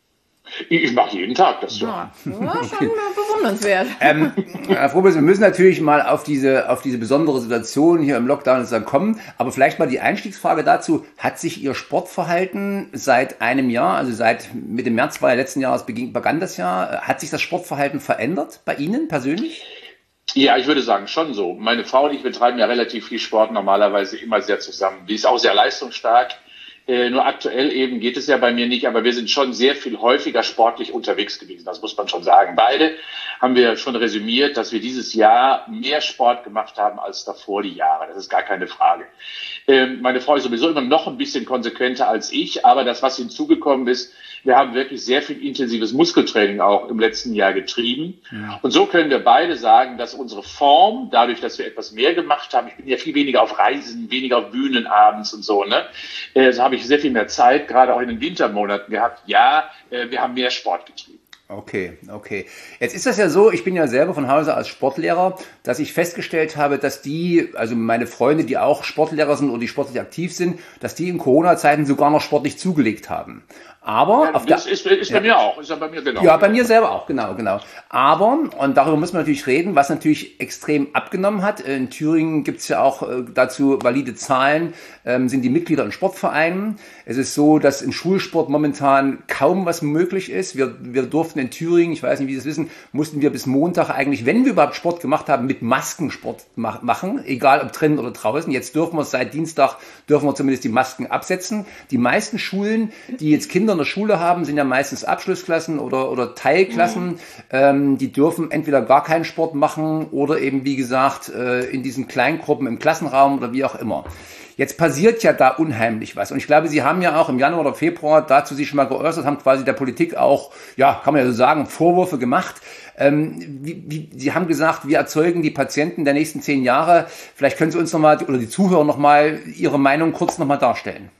Ich mache jeden Tag das so. Ja, ja, schon bewundernswert. Ähm, Herr Froböse, wir müssen natürlich mal auf diese, auf diese besondere Situation hier im Lockdown dann kommen, aber vielleicht mal die Einstiegsfrage dazu: Hat sich Ihr Sportverhalten seit einem Jahr, also seit Mitte März war ja letzten Jahres beginn, begann das Jahr, hat sich das Sportverhalten verändert bei Ihnen persönlich? Ja, ich würde sagen, schon so. Meine Frau und ich betreiben ja relativ viel Sport, normalerweise immer sehr zusammen. Die ist auch sehr leistungsstark. Äh, nur aktuell eben geht es ja bei mir nicht, aber wir sind schon sehr viel häufiger sportlich unterwegs gewesen. Das muss man schon sagen. Beide haben wir schon resümiert, dass wir dieses Jahr mehr Sport gemacht haben als davor die Jahre. Das ist gar keine Frage. Ähm, meine Frau ist sowieso immer noch ein bisschen konsequenter als ich, aber das, was hinzugekommen ist, wir haben wirklich sehr viel intensives Muskeltraining auch im letzten Jahr getrieben. Ja. Und so können wir beide sagen, dass unsere Form, dadurch, dass wir etwas mehr gemacht haben, ich bin ja viel weniger auf Reisen, weniger auf Bühnen abends und so, ne, äh, so habe ich sehr viel mehr Zeit, gerade auch in den Wintermonaten gehabt. Ja, äh, wir haben mehr Sport getrieben. Okay, okay. Jetzt ist das ja so, ich bin ja selber von Hause als Sportlehrer, dass ich festgestellt habe, dass die, also meine Freunde, die auch Sportlehrer sind oder die sportlich aktiv sind, dass die in Corona-Zeiten sogar noch sportlich zugelegt haben. Aber ja, auf das der, ist, ist bei ja. mir auch, ist ja bei mir genau. Ja, bei mir selber auch, genau, genau. Aber, und darüber müssen wir natürlich reden, was natürlich extrem abgenommen hat. In Thüringen gibt's ja auch äh, dazu valide Zahlen, ähm, sind die Mitglieder in Sportvereinen. Es ist so, dass im Schulsport momentan kaum was möglich ist. Wir, wir durften in Thüringen, ich weiß nicht, wie Sie es wissen, mussten wir bis Montag eigentlich, wenn wir überhaupt Sport gemacht haben, mit Masken Sport mach, machen, egal ob drinnen oder draußen. Jetzt dürfen wir seit Dienstag, dürfen wir zumindest die Masken absetzen. Die meisten Schulen, die jetzt Kinder in der Schule haben, sind ja meistens Abschlussklassen oder, oder Teilklassen. Mhm. Ähm, die dürfen entweder gar keinen Sport machen oder eben, wie gesagt, äh, in diesen Kleingruppen im Klassenraum oder wie auch immer. Jetzt passiert ja da unheimlich was. Und ich glaube, Sie haben ja auch im Januar oder Februar dazu sich schon mal geäußert, haben quasi der Politik auch, ja, kann man ja so sagen, Vorwürfe gemacht. Ähm, wie, wie, Sie haben gesagt, wir erzeugen die Patienten der nächsten zehn Jahre. Vielleicht können Sie uns nochmal, oder die Zuhörer nochmal, Ihre Meinung kurz nochmal darstellen.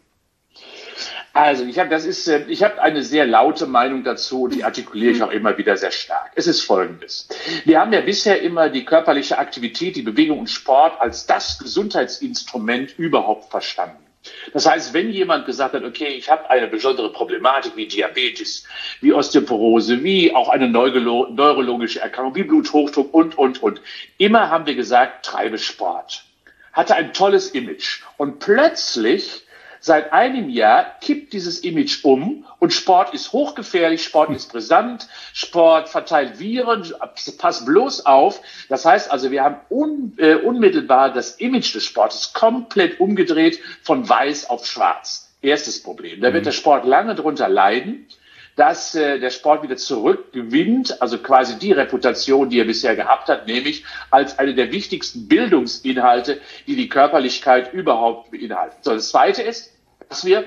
Also ich habe das ist äh, ich habe eine sehr laute Meinung dazu, die artikuliere ich auch immer wieder sehr stark. Es ist Folgendes: Wir haben ja bisher immer die körperliche Aktivität, die Bewegung und Sport als das Gesundheitsinstrument überhaupt verstanden. Das heißt, wenn jemand gesagt hat, okay, ich habe eine besondere Problematik wie Diabetes, wie Osteoporose, wie auch eine neurolo- neurologische Erkrankung, wie Bluthochdruck und, und, und. Immer haben wir gesagt, treibe Sport. Hatte ein tolles Image. Und plötzlich seit einem Jahr kippt dieses Image um und Sport ist hochgefährlich, Sport ist brisant, Sport verteilt Viren, pass bloß auf. Das heißt also, wir haben un, äh, unmittelbar das Image des Sportes komplett umgedreht von weiß auf schwarz. Erstes Problem. Da wird der Sport lange drunter leiden. dass äh, der Sport wieder zurückgewinnt, also quasi die Reputation, die er bisher gehabt hat, nämlich als eine der wichtigsten Bildungsinhalte, die die Körperlichkeit überhaupt beinhalten. So, das Zweite ist, dass wir,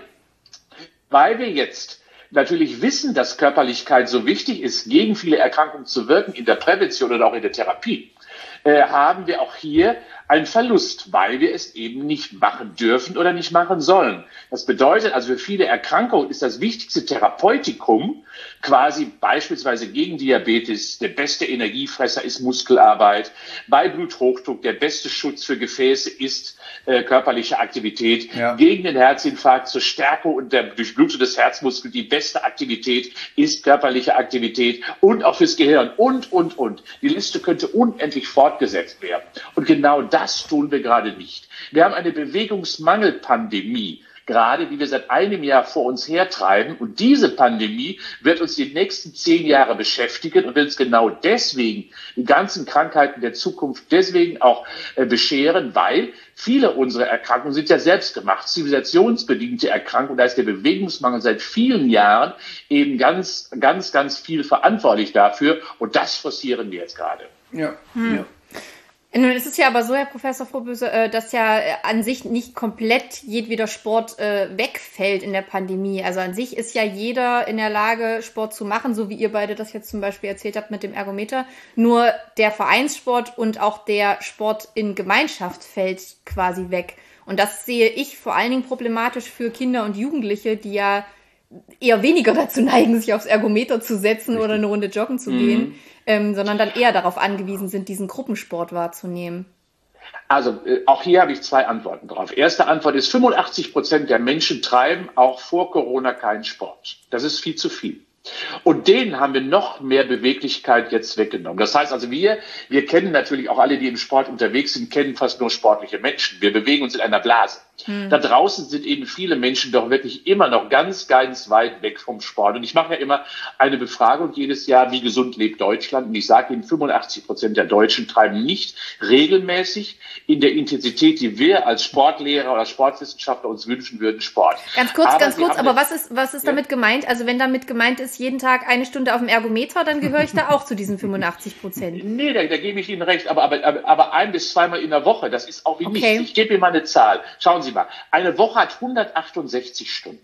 weil wir jetzt natürlich wissen, dass Körperlichkeit so wichtig ist, gegen viele Erkrankungen zu wirken, in der Prävention oder auch in der Therapie, äh, haben wir auch hier einen Verlust, weil wir es eben nicht machen dürfen oder nicht machen sollen. Das bedeutet also, für viele Erkrankungen ist das wichtigste Therapeutikum quasi beispielsweise gegen Diabetes, der beste Energiefresser ist Muskelarbeit, bei Bluthochdruck der beste Schutz für Gefäße ist äh, körperliche Aktivität, ja. Gegen den Herzinfarkt zur Stärkung und der Durchblutung des Herzmuskels die beste Aktivität ist körperliche Aktivität und auch fürs Gehirn und, und, und. Die Liste könnte unendlich fortgesetzt werden. Und genau das tun wir gerade nicht. Wir haben eine Bewegungsmangelpandemie, gerade die wir seit einem Jahr vor uns hertreiben. Und diese Pandemie wird uns die nächsten zehn Jahre beschäftigen und wird uns genau deswegen die ganzen Krankheiten der Zukunft deswegen auch äh, bescheren, weil viele unserer Erkrankungen sind ja selbstgemacht, zivilisationsbedingte Erkrankungen. Da ist der Bewegungsmangel seit vielen Jahren eben ganz, ganz, ganz viel verantwortlich dafür. Und das forcieren wir jetzt gerade. Ja, hm. ja. Nun ist es ja aber so, Herr Professor Frohböse, dass ja an sich nicht komplett jedweder Sport äh, wegfällt in der Pandemie. Also an sich ist ja jeder in der Lage, Sport zu machen, so wie ihr beide das jetzt zum Beispiel erzählt habt mit dem Ergometer. Nur der Vereinssport und auch der Sport in Gemeinschaft fällt quasi weg. Und das sehe ich vor allen Dingen problematisch für Kinder und Jugendliche, die ja eher weniger dazu neigen, sich aufs Ergometer zu setzen Richtig. Oder eine Runde joggen zu mhm. gehen, ähm, sondern dann eher darauf angewiesen sind, diesen Gruppensport wahrzunehmen. Also äh, auch hier habe ich zwei Antworten drauf. Erste Antwort ist, fünfundachtzig Prozent der Menschen treiben auch vor Corona keinen Sport. Das ist viel zu viel. Und denen haben wir noch mehr Beweglichkeit jetzt weggenommen. Das heißt also, wir, wir kennen natürlich auch alle, die im Sport unterwegs sind, kennen fast nur sportliche Menschen. Wir bewegen uns in einer Blase. Hm. Da draußen sind eben viele Menschen doch wirklich immer noch ganz, ganz weit weg vom Sport. Und ich mache ja immer eine Befragung jedes Jahr, wie gesund lebt Deutschland? Und ich sage Ihnen, fünfundachtzig Prozent der Deutschen treiben nicht regelmäßig in der Intensität, die wir als Sportlehrer oder Sportwissenschaftler uns wünschen würden, Sport. Ganz kurz, aber ganz kurz, aber was ist, was ist damit ja. gemeint? Also wenn damit gemeint ist, jeden Tag eine Stunde auf dem Ergometer, dann gehöre ich da auch zu diesen fünfundachtzig Prozent. Nee, da, da gebe ich Ihnen recht, aber, aber, aber, aber ein bis zweimal in der Woche, das ist auch wie okay. nichts. Ich gebe Ihnen mal eine Zahl. Schauen Sie mal, eine Woche hat hundertachtundsechzig Stunden.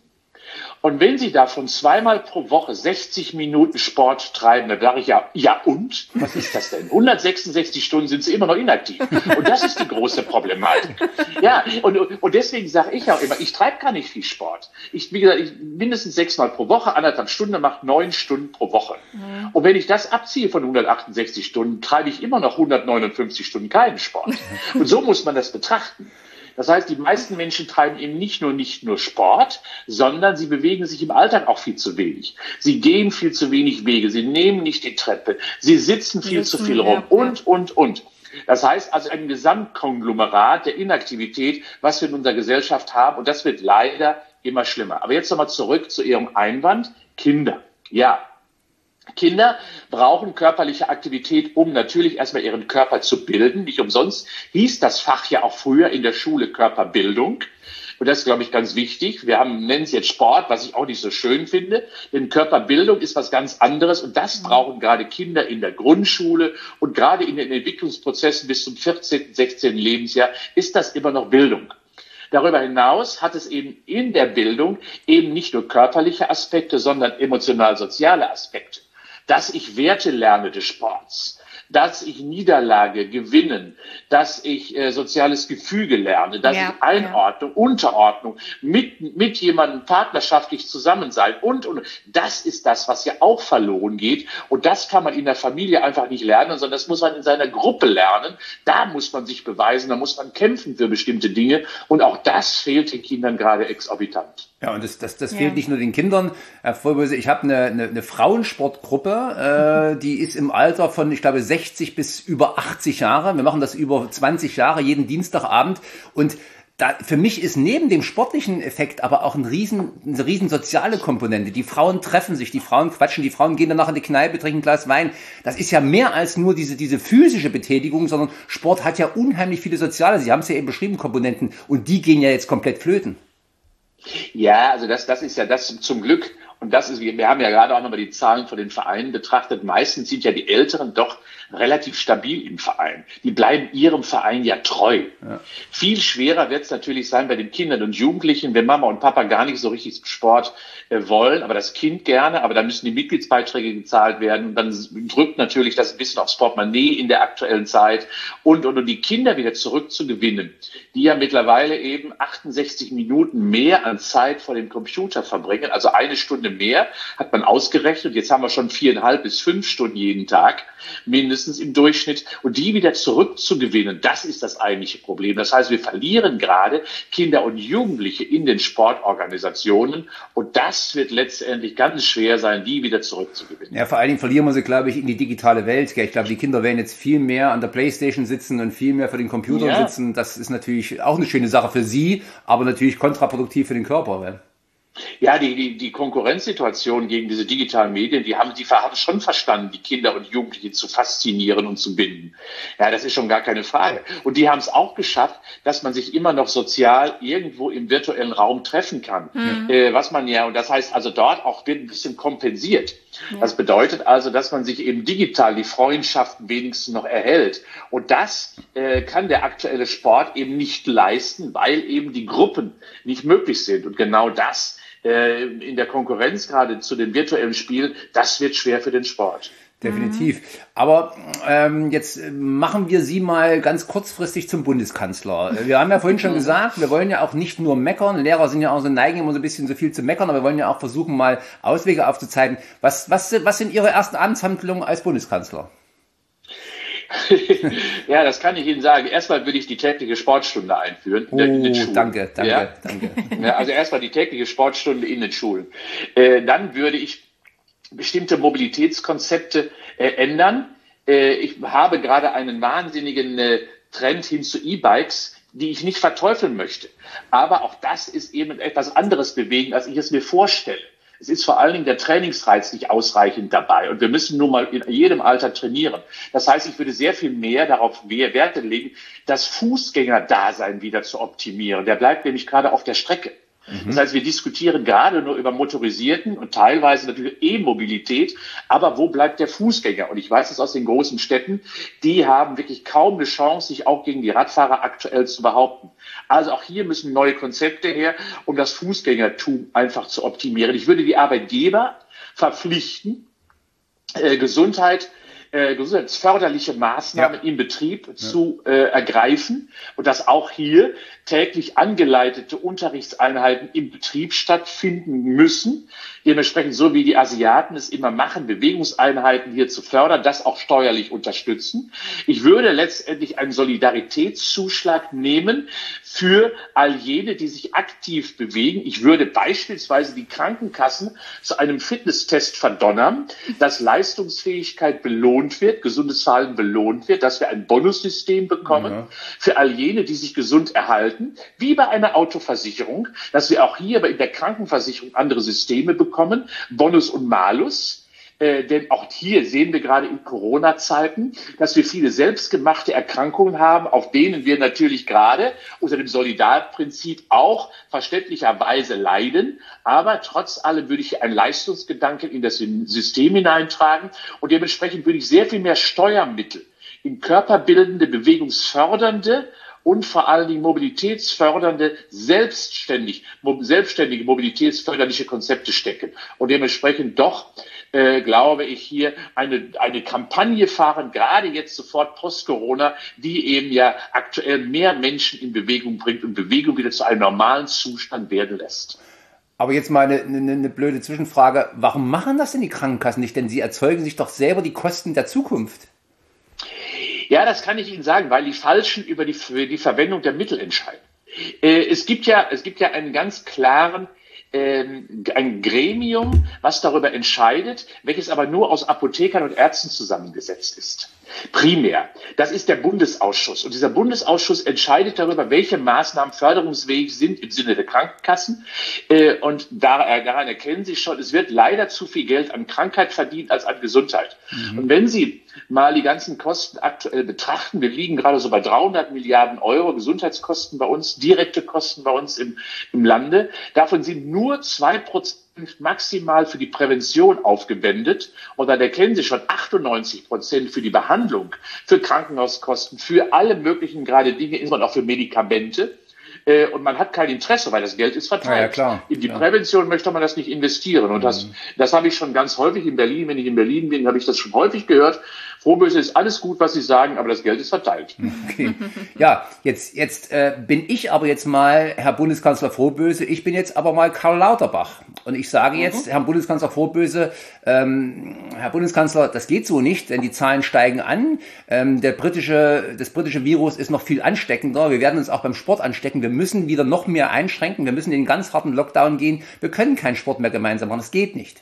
Und wenn Sie davon zweimal pro Woche sechzig Minuten Sport treiben, dann sage ich ja, ja und? Was ist das denn? hundertsechsundsechzig Stunden sind Sie immer noch inaktiv. Und das ist die große Problematik. Ja, und, und deswegen sage ich auch immer, ich treibe gar nicht viel Sport. Ich, wie gesagt, ich, mindestens sechsmal pro Woche, anderthalb Stunden, macht neun Stunden pro Woche. Mhm. Und wenn ich das abziehe von hundertachtundsechzig Stunden, treibe ich immer noch hundertneunundfünfzig Stunden keinen Sport. Und so muss man das betrachten. Das heißt, die meisten Menschen treiben eben nicht nur nicht nur Sport, sondern sie bewegen sich im Alltag auch viel zu wenig. Sie gehen viel zu wenig Wege, sie nehmen nicht die Treppe, sie sitzen viel sitzen, zu viel rum ja, und, und, und. Das heißt also ein Gesamtkonglomerat der Inaktivität, was wir in unserer Gesellschaft haben, und das wird leider immer schlimmer. Aber jetzt nochmal zurück zu Ihrem Einwand. Kinder. Ja. Kinder brauchen körperliche Aktivität, um natürlich erstmal ihren Körper zu bilden. Nicht umsonst hieß das Fach ja auch früher in der Schule Körperbildung. Und das ist, glaube ich, ganz wichtig. Wir haben, nennen es jetzt Sport, was ich auch nicht so schön finde. Denn Körperbildung ist was ganz anderes. Und das brauchen gerade Kinder in der Grundschule. Und gerade in den Entwicklungsprozessen bis zum vierzehnten, sechzehnten Lebensjahr ist das immer noch Bildung. Darüber hinaus hat es eben in der Bildung eben nicht nur körperliche Aspekte, sondern emotional-soziale Aspekte. Dass ich Werte lerne des Sports, dass ich Niederlage gewinnen, dass ich äh, soziales Gefüge lerne, dass ja, ich Einordnung, ja. Unterordnung, mit, mit jemandem partnerschaftlich zusammen sein und, und. Das ist das, was ja auch verloren geht. Und das kann man in der Familie einfach nicht lernen, sondern das muss man in seiner Gruppe lernen. Da muss man sich beweisen, da muss man kämpfen für bestimmte Dinge. Und auch das fehlt den Kindern gerade exorbitant. Ja, und das, das, das ja. fehlt nicht nur den Kindern. Herr Frohböse, ich habe eine, eine, eine Frauensportgruppe, äh, die ist im Alter von, ich glaube, sechzig bis über achtzig Jahre. Wir machen das über zwanzig Jahre, jeden Dienstagabend. Und da, für mich ist neben dem sportlichen Effekt aber auch ein riesen, eine riesen soziale Komponente. Die Frauen treffen sich, die Frauen quatschen, die Frauen gehen danach in die Kneipe, trinken ein Glas Wein. Das ist ja mehr als nur diese, diese physische Betätigung, sondern Sport hat ja unheimlich viele soziale, Sie haben es ja eben beschrieben, Komponenten. Und die gehen ja jetzt komplett flöten. Ja, also das, das ist ja das zum Glück. und das ist, wir haben ja gerade auch nochmal die Zahlen von den Vereinen betrachtet, meistens sind ja die Älteren doch relativ stabil im Verein. Die bleiben ihrem Verein ja treu. Ja. Viel schwerer wird es natürlich sein bei den Kindern und Jugendlichen, wenn Mama und Papa gar nicht so richtig Sport äh, wollen, aber das Kind gerne, aber dann müssen die Mitgliedsbeiträge gezahlt werden und dann drückt natürlich das ein bisschen aufs Portemonnaie in der aktuellen Zeit und, und, und die Kinder wieder zurückzugewinnen, die ja mittlerweile eben achtundsechzig Minuten mehr an Zeit vor dem Computer verbringen, also eine Stunde mehr, hat man ausgerechnet. Jetzt haben wir schon viereinhalb bis fünf Stunden jeden Tag, mindestens im Durchschnitt. Und die wieder zurückzugewinnen, das ist das eigentliche Problem. Das heißt, wir verlieren gerade Kinder und Jugendliche in den Sportorganisationen. Und das wird letztendlich ganz schwer sein, die wieder zurückzugewinnen. Ja, vor allen Dingen verlieren wir sie, glaube ich, in die digitale Welt. Ich glaube, die Kinder werden jetzt viel mehr an der Playstation sitzen und viel mehr vor den Computern ja. sitzen. Das ist natürlich auch eine schöne Sache für sie, aber natürlich kontraproduktiv für den Körper. Weil Ja, die, die, die Konkurrenzsituation gegen diese digitalen Medien, die haben, die haben schon verstanden, die Kinder und Jugendliche zu faszinieren und zu binden. Ja, das ist schon gar keine Frage. Und die haben es auch geschafft, dass man sich immer noch sozial irgendwo im virtuellen Raum treffen kann. Mhm. Äh, was man ja, und das heißt also dort auch wird ein bisschen kompensiert. Ja. Das bedeutet also, dass man sich eben digital die Freundschaften wenigstens noch erhält. Und das äh, kann der aktuelle Sport eben nicht leisten, weil eben die Gruppen nicht möglich sind. Und genau das in der Konkurrenz gerade zu den virtuellen Spielen, das wird schwer für den Sport. Definitiv. Aber ähm, jetzt machen wir Sie mal ganz kurzfristig zum Bundeskanzler. Wir haben ja vorhin schon gesagt, wir wollen ja auch nicht nur meckern. Lehrer sind ja auch so neigen, immer so ein bisschen so viel zu meckern, aber wir wollen ja auch versuchen, mal Auswege aufzuzeigen. Was, was, was sind Ihre ersten Amtshandlungen als Bundeskanzler? Ja, das kann ich Ihnen sagen. Erstmal würde ich die tägliche Sportstunde einführen. In, der, in den Schulen. Danke, danke, ja? danke. Ja, also erstmal die tägliche Sportstunde in den Schulen. Äh, dann würde ich bestimmte Mobilitätskonzepte äh, ändern. Äh, ich habe gerade einen wahnsinnigen äh, Trend hin zu E-Bikes, die ich nicht verteufeln möchte. Aber auch das ist eben etwas anderes bewegen, als ich es mir vorstelle. Es ist vor allen Dingen der Trainingsreiz nicht ausreichend dabei. Und wir müssen nun mal in jedem Alter trainieren. Das heißt, ich würde sehr viel mehr darauf Werte legen, das Fußgängerdasein wieder zu optimieren. Der bleibt nämlich gerade auf der Strecke. Das heißt, wir diskutieren gerade nur über motorisierten und teilweise natürlich E-Mobilität, aber wo bleibt der Fußgänger? Und ich weiß es aus den großen Städten, die haben wirklich kaum eine Chance, sich auch gegen die Radfahrer aktuell zu behaupten. Also auch hier müssen neue Konzepte her, um das Fußgängertum einfach zu optimieren. Ich würde die Arbeitgeber verpflichten, äh, Gesundheit Äh, gesundheitsförderliche Maßnahmen ja. im Betrieb ja. zu äh, ergreifen und dass auch hier täglich angeleitete Unterrichtseinheiten im Betrieb stattfinden müssen. Dementsprechend, so wie die Asiaten es immer machen, Bewegungseinheiten hier zu fördern, das auch steuerlich unterstützen. Ich würde letztendlich einen Solidaritätszuschlag nehmen für all jene, die sich aktiv bewegen. Ich würde beispielsweise die Krankenkassen zu einem Fitnesstest verdonnern, dass Leistungsfähigkeit belohnt wird, gesundes Verhalten belohnt wird, dass wir ein Bonussystem bekommen ja. für all jene, die sich gesund erhalten, wie bei einer Autoversicherung, dass wir auch hier aber in der Krankenversicherung andere Systeme bekommen, Bonus und Malus. Äh, denn auch hier sehen wir gerade in Corona-Zeiten, dass wir viele selbstgemachte Erkrankungen haben, auf denen wir natürlich gerade unter dem Solidarprinzip auch verständlicherweise leiden. Aber trotz allem würde ich einen Leistungsgedanken in das System hineintragen und dementsprechend würde ich sehr viel mehr Steuermittel in körperbildende, bewegungsfördernde und vor allen Dingen mobilitätsfördernde, selbstständig, selbstständige mobilitätsförderliche Konzepte stecken. Und dementsprechend doch, äh, glaube ich, hier eine, eine Kampagne fahren, gerade jetzt sofort post-Corona, die eben ja aktuell mehr Menschen in Bewegung bringt und Bewegung wieder zu einem normalen Zustand werden lässt. Aber jetzt mal eine, eine, eine blöde Zwischenfrage. Warum machen das denn die Krankenkassen nicht? Denn sie erzeugen sich doch selber die Kosten der Zukunft. Ja, das kann ich Ihnen sagen, weil die Falschen über die, die Verwendung der Mittel entscheiden. Äh, es gibt ja, es gibt ja einen ganz klaren, äh, ein Gremium, was darüber entscheidet, welches aber nur aus Apothekern und Ärzten zusammengesetzt ist. Primär. Das ist der Bundesausschuss. Und dieser Bundesausschuss entscheidet darüber, welche Maßnahmen förderungsfähig sind im Sinne der Krankenkassen. Und daran erkennen Sie schon, es wird leider zu viel Geld an Krankheit verdient als an Gesundheit. Mhm. Und wenn Sie mal die ganzen Kosten aktuell betrachten, wir liegen gerade so bei dreihundert Milliarden Euro Gesundheitskosten bei uns, direkte Kosten bei uns im, im Lande. Davon sind nur zwei Prozent maximal für die Prävention aufgewendet. Und dann erkennen Sie schon achtundneunzig Prozent für die Behandlung, für Krankenhauskosten, für alle möglichen gerade Dinge, insbesondere auch für Medikamente. Und man hat kein Interesse, weil das Geld ist verteilt. Ja, ja, klar, in die klar. Prävention möchte man das nicht investieren. Und Mhm. das, das habe ich schon ganz häufig in Berlin. Wenn ich in Berlin bin, habe ich das schon häufig gehört. Frohböse ist alles gut, was Sie sagen, aber das Geld ist verteilt. Okay. Ja, jetzt, jetzt äh, bin ich aber jetzt mal Herr Bundeskanzler Frohböse, ich bin jetzt aber mal Karl Lauterbach. Und ich sage jetzt, mhm. Herr Bundeskanzler Frohböse, ähm, Herr Bundeskanzler, das geht so nicht, denn die Zahlen steigen an. Ähm, der britische, das britische Virus ist noch viel ansteckender. Wir werden uns auch beim Sport anstecken. Wir müssen wieder noch mehr einschränken. Wir müssen in den ganz harten Lockdown gehen. Wir können keinen Sport mehr gemeinsam machen. Das geht nicht.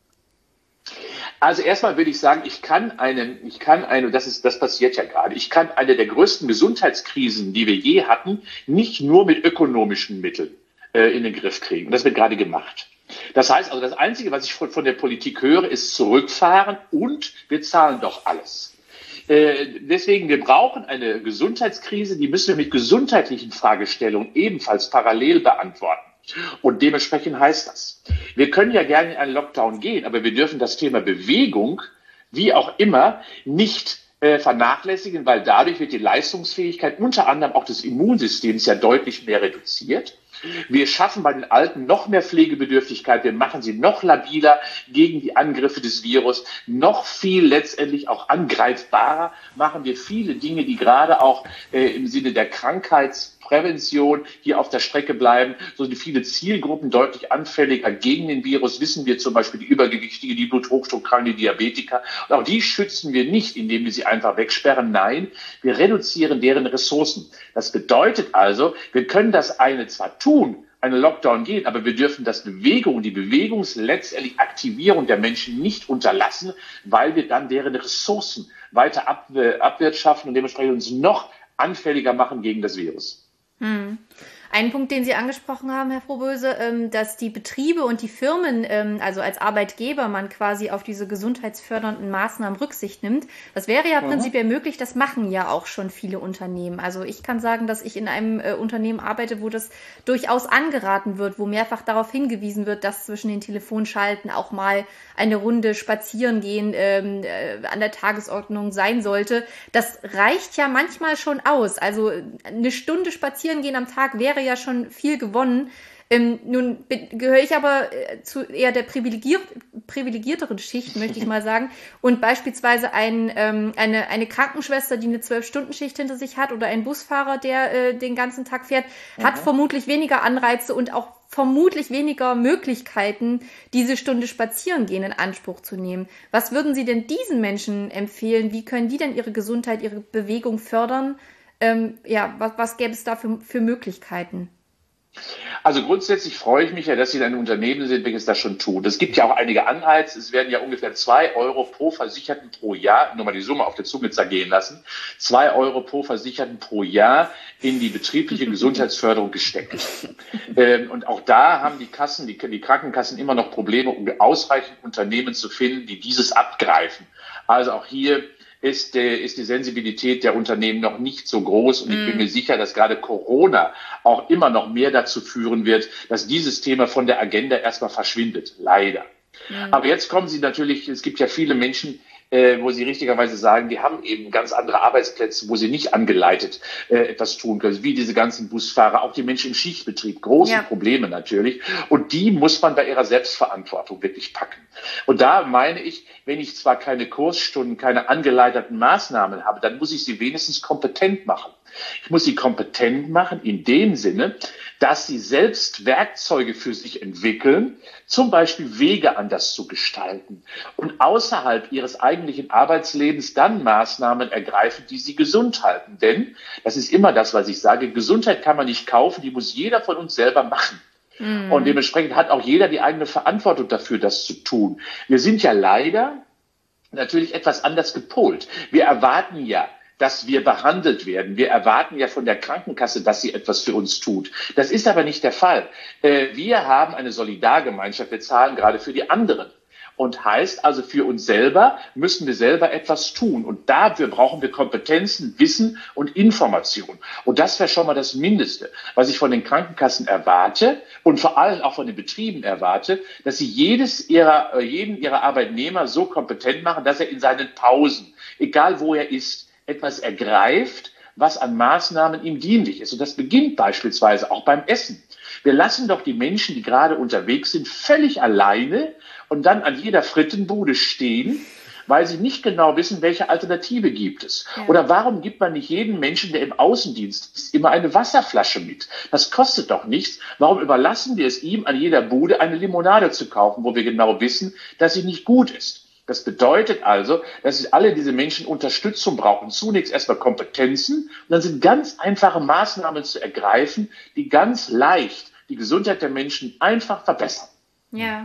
Also erstmal würde ich sagen, ich kann eine, ich kann eine, das ist, das passiert ja gerade, ich kann eine der größten Gesundheitskrisen, die wir je hatten, nicht nur mit ökonomischen Mitteln äh, in den Griff kriegen. Das wird gerade gemacht. Das heißt also, das Einzige, was ich von, von der Politik höre, ist zurückfahren und wir zahlen doch alles. Äh, deswegen, wir brauchen eine Gesundheitskrise, die müssen wir mit gesundheitlichen Fragestellungen ebenfalls parallel beantworten. Und dementsprechend heißt das, wir können ja gerne in einen Lockdown gehen, aber wir dürfen das Thema Bewegung, wie auch immer, nicht äh, vernachlässigen, weil dadurch wird die Leistungsfähigkeit unter anderem auch des Immunsystems ja deutlich mehr reduziert. Wir schaffen bei den Alten noch mehr Pflegebedürftigkeit, wir machen sie noch labiler gegen die Angriffe des Virus, noch viel letztendlich auch angreifbarer, machen wir viele Dinge, die gerade auch äh, im Sinne der Krankheitsprävention hier auf der Strecke bleiben, so sind viele Zielgruppen deutlich anfälliger gegen den Virus, wissen wir zum Beispiel die Übergewichtige, die Bluthochdruckkranken, die Diabetiker. Und auch die schützen wir nicht, indem wir sie einfach wegsperren. Nein, wir reduzieren deren Ressourcen. Das bedeutet also, wir können das eine zwar tun, eine Lockdown geht, aber wir dürfen das Bewegung, die Bewegungs letztendlich Aktivierung der Menschen nicht unterlassen, weil wir dann deren Ressourcen weiter ab, abwirtschaften und dementsprechend uns noch anfälliger machen gegen das Virus. Hm. Ein Punkt, den Sie angesprochen haben, Herr Frohböse, dass die Betriebe und die Firmen, also als Arbeitgeber, man quasi auf diese gesundheitsfördernden Maßnahmen Rücksicht nimmt. Das wäre ja prinzipiell möglich, das machen ja auch schon viele Unternehmen. Also ich kann sagen, dass ich in einem Unternehmen arbeite, wo das durchaus angeraten wird, wo mehrfach darauf hingewiesen wird, dass zwischen den Telefonschalten auch mal eine Runde spazieren gehen äh, an der Tagesordnung sein sollte. Das reicht ja manchmal schon aus. Also eine Stunde spazieren gehen am Tag wäre ja schon viel gewonnen. Ähm, nun gehöre ich aber äh, zu eher der privilegiert, privilegierteren Schicht, möchte ich mal sagen. Und beispielsweise ein, ähm, eine, eine Krankenschwester, die eine zwölf-Stunden-Schicht hinter sich hat oder ein Busfahrer, der äh, den ganzen Tag fährt, mhm. hat vermutlich weniger Anreize und auch vermutlich weniger Möglichkeiten, diese Stunde spazieren gehen in Anspruch zu nehmen. Was würden Sie denn diesen Menschen empfehlen? Wie können die denn ihre Gesundheit, ihre Bewegung fördern? Ähm, ja, was, was gäbe es da für, für Möglichkeiten? Also grundsätzlich freue ich mich ja, dass Sie in einem Unternehmen sind, welches das schon tut. Es gibt ja auch einige Anreize. Es werden ja ungefähr zwei Euro pro Versicherten pro Jahr, nur mal die Summe auf der Zunge zergehen lassen, zwei Euro pro Versicherten pro Jahr in die betriebliche Gesundheitsförderung gesteckt. Ähm, und auch da haben die Kassen, die, die Krankenkassen immer noch Probleme, um ausreichend Unternehmen zu finden, die dieses abgreifen. Also auch hier ist, äh, ist die Sensibilität der Unternehmen noch nicht so groß. Und ich bin mir sicher, dass gerade Corona auch immer noch mehr dazu führen wird, dass dieses Thema von der Agenda erstmal verschwindet. Leider. Mhm. Aber jetzt kommen Sie natürlich, es gibt ja viele Menschen, äh, wo Sie richtigerweise sagen, die haben eben ganz andere Arbeitsplätze, wo sie nicht angeleitet äh, etwas tun können, wie diese ganzen Busfahrer, auch die Menschen im Schichtbetrieb, große ja. Probleme natürlich. Und die muss man bei ihrer Selbstverantwortung wirklich packen. Und da meine ich, wenn ich zwar keine Kursstunden, keine angeleiteten Maßnahmen habe, dann muss ich sie wenigstens kompetent machen. Ich muss sie kompetent machen in dem Sinne, dass sie selbst Werkzeuge für sich entwickeln, zum Beispiel Wege anders zu gestalten und außerhalb ihres eigentlichen Arbeitslebens dann Maßnahmen ergreifen, die sie gesund halten. Denn, das ist immer das, was ich sage, Gesundheit kann man nicht kaufen, die muss jeder von uns selber machen. Mhm. Und dementsprechend hat auch jeder die eigene Verantwortung dafür, das zu tun. Wir sind ja leider natürlich etwas anders gepolt. Wir erwarten ja, dass wir behandelt werden. Wir erwarten ja von der Krankenkasse, dass sie etwas für uns tut. Das ist aber nicht der Fall. Wir haben eine Solidargemeinschaft, wir zahlen gerade für die anderen. und heißt also, für uns selber müssen wir selber etwas tun. Und dafür brauchen wir Kompetenzen, Wissen und Information. Und das wäre schon mal das Mindeste, was ich von den Krankenkassen erwarte und vor allem auch von den Betrieben erwarte, dass sie jedes ihrer, jeden ihrer Arbeitnehmer so kompetent machen, dass er in seinen Pausen, egal wo er ist, etwas ergreift, was an Maßnahmen ihm dienlich ist. Und das beginnt beispielsweise auch beim Essen. Wir lassen doch die Menschen, die gerade unterwegs sind, völlig alleine und dann an jeder Frittenbude stehen, weil sie nicht genau wissen, welche Alternative gibt es. Ja. Oder warum gibt man nicht jedem Menschen, der im Außendienst ist, immer eine Wasserflasche mit? Das kostet doch nichts. Warum überlassen wir es ihm, an jeder Bude eine Limonade zu kaufen, wo wir genau wissen, dass sie nicht gut ist? Das bedeutet also, dass alle diese Menschen Unterstützung brauchen. Zunächst erstmal Kompetenzen und dann sind ganz einfache Maßnahmen zu ergreifen, die ganz leicht die Gesundheit der Menschen einfach verbessern. Ja,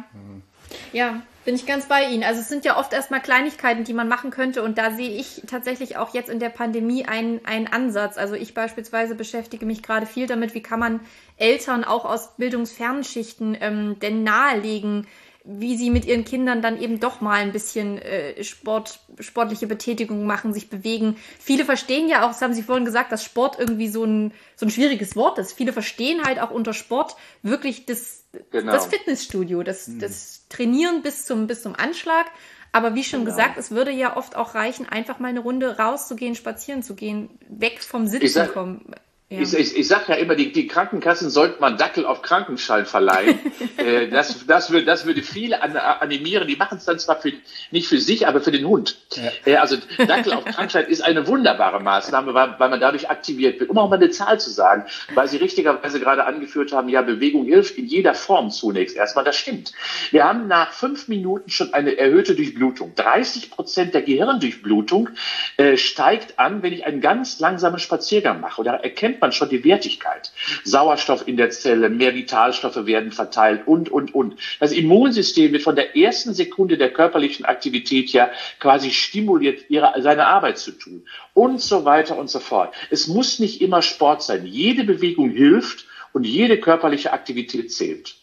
ja, bin ich ganz bei Ihnen. Also es sind ja oft erstmal Kleinigkeiten, die man machen könnte und da sehe ich tatsächlich auch jetzt in der Pandemie einen, einen Ansatz. Also ich beispielsweise beschäftige mich gerade viel damit, wie kann man Eltern auch aus bildungsfernen Schichten ähm, denn nahelegen, wie sie mit ihren Kindern dann eben doch mal ein bisschen äh, Sport, sportliche Betätigung machen, sich bewegen. Viele verstehen ja auch, das haben Sie vorhin gesagt, dass Sport irgendwie so ein, so ein schwieriges Wort ist. Viele verstehen halt auch unter Sport wirklich das, genau. das Fitnessstudio, das, hm. das Trainieren bis zum, bis zum Anschlag. Aber wie schon genau. gesagt, es würde ja oft auch reichen, einfach mal eine Runde rauszugehen, spazieren zu gehen, weg vom Sitzen kommen. Ja. Ich, ich, ich sage ja immer, die, die Krankenkassen sollten mal Dackel auf Krankenschein verleihen. äh, das, das, würde, das würde viele an, animieren. Die machen es dann zwar für, nicht für sich, aber für den Hund. Ja. Äh, also Dackel auf Krankenschein ist eine wunderbare Maßnahme, weil, weil man dadurch aktiviert wird. Um auch mal eine Zahl zu sagen, weil Sie richtigerweise gerade angeführt haben, ja, Bewegung hilft in jeder Form zunächst erstmal. Das stimmt. Wir haben nach fünf Minuten schon eine erhöhte Durchblutung. dreißig Prozent der Gehirndurchblutung äh, steigt an, wenn ich einen ganz langsamen Spaziergang mache. Und da erkennt man schon die Wertigkeit. Sauerstoff in der Zelle, mehr Vitalstoffe werden verteilt und, und, und. Das Immunsystem wird von der ersten Sekunde der körperlichen Aktivität ja quasi stimuliert, ihre, seine Arbeit zu tun und so weiter und so fort. Es muss nicht immer Sport sein. Jede Bewegung hilft und jede körperliche Aktivität zählt.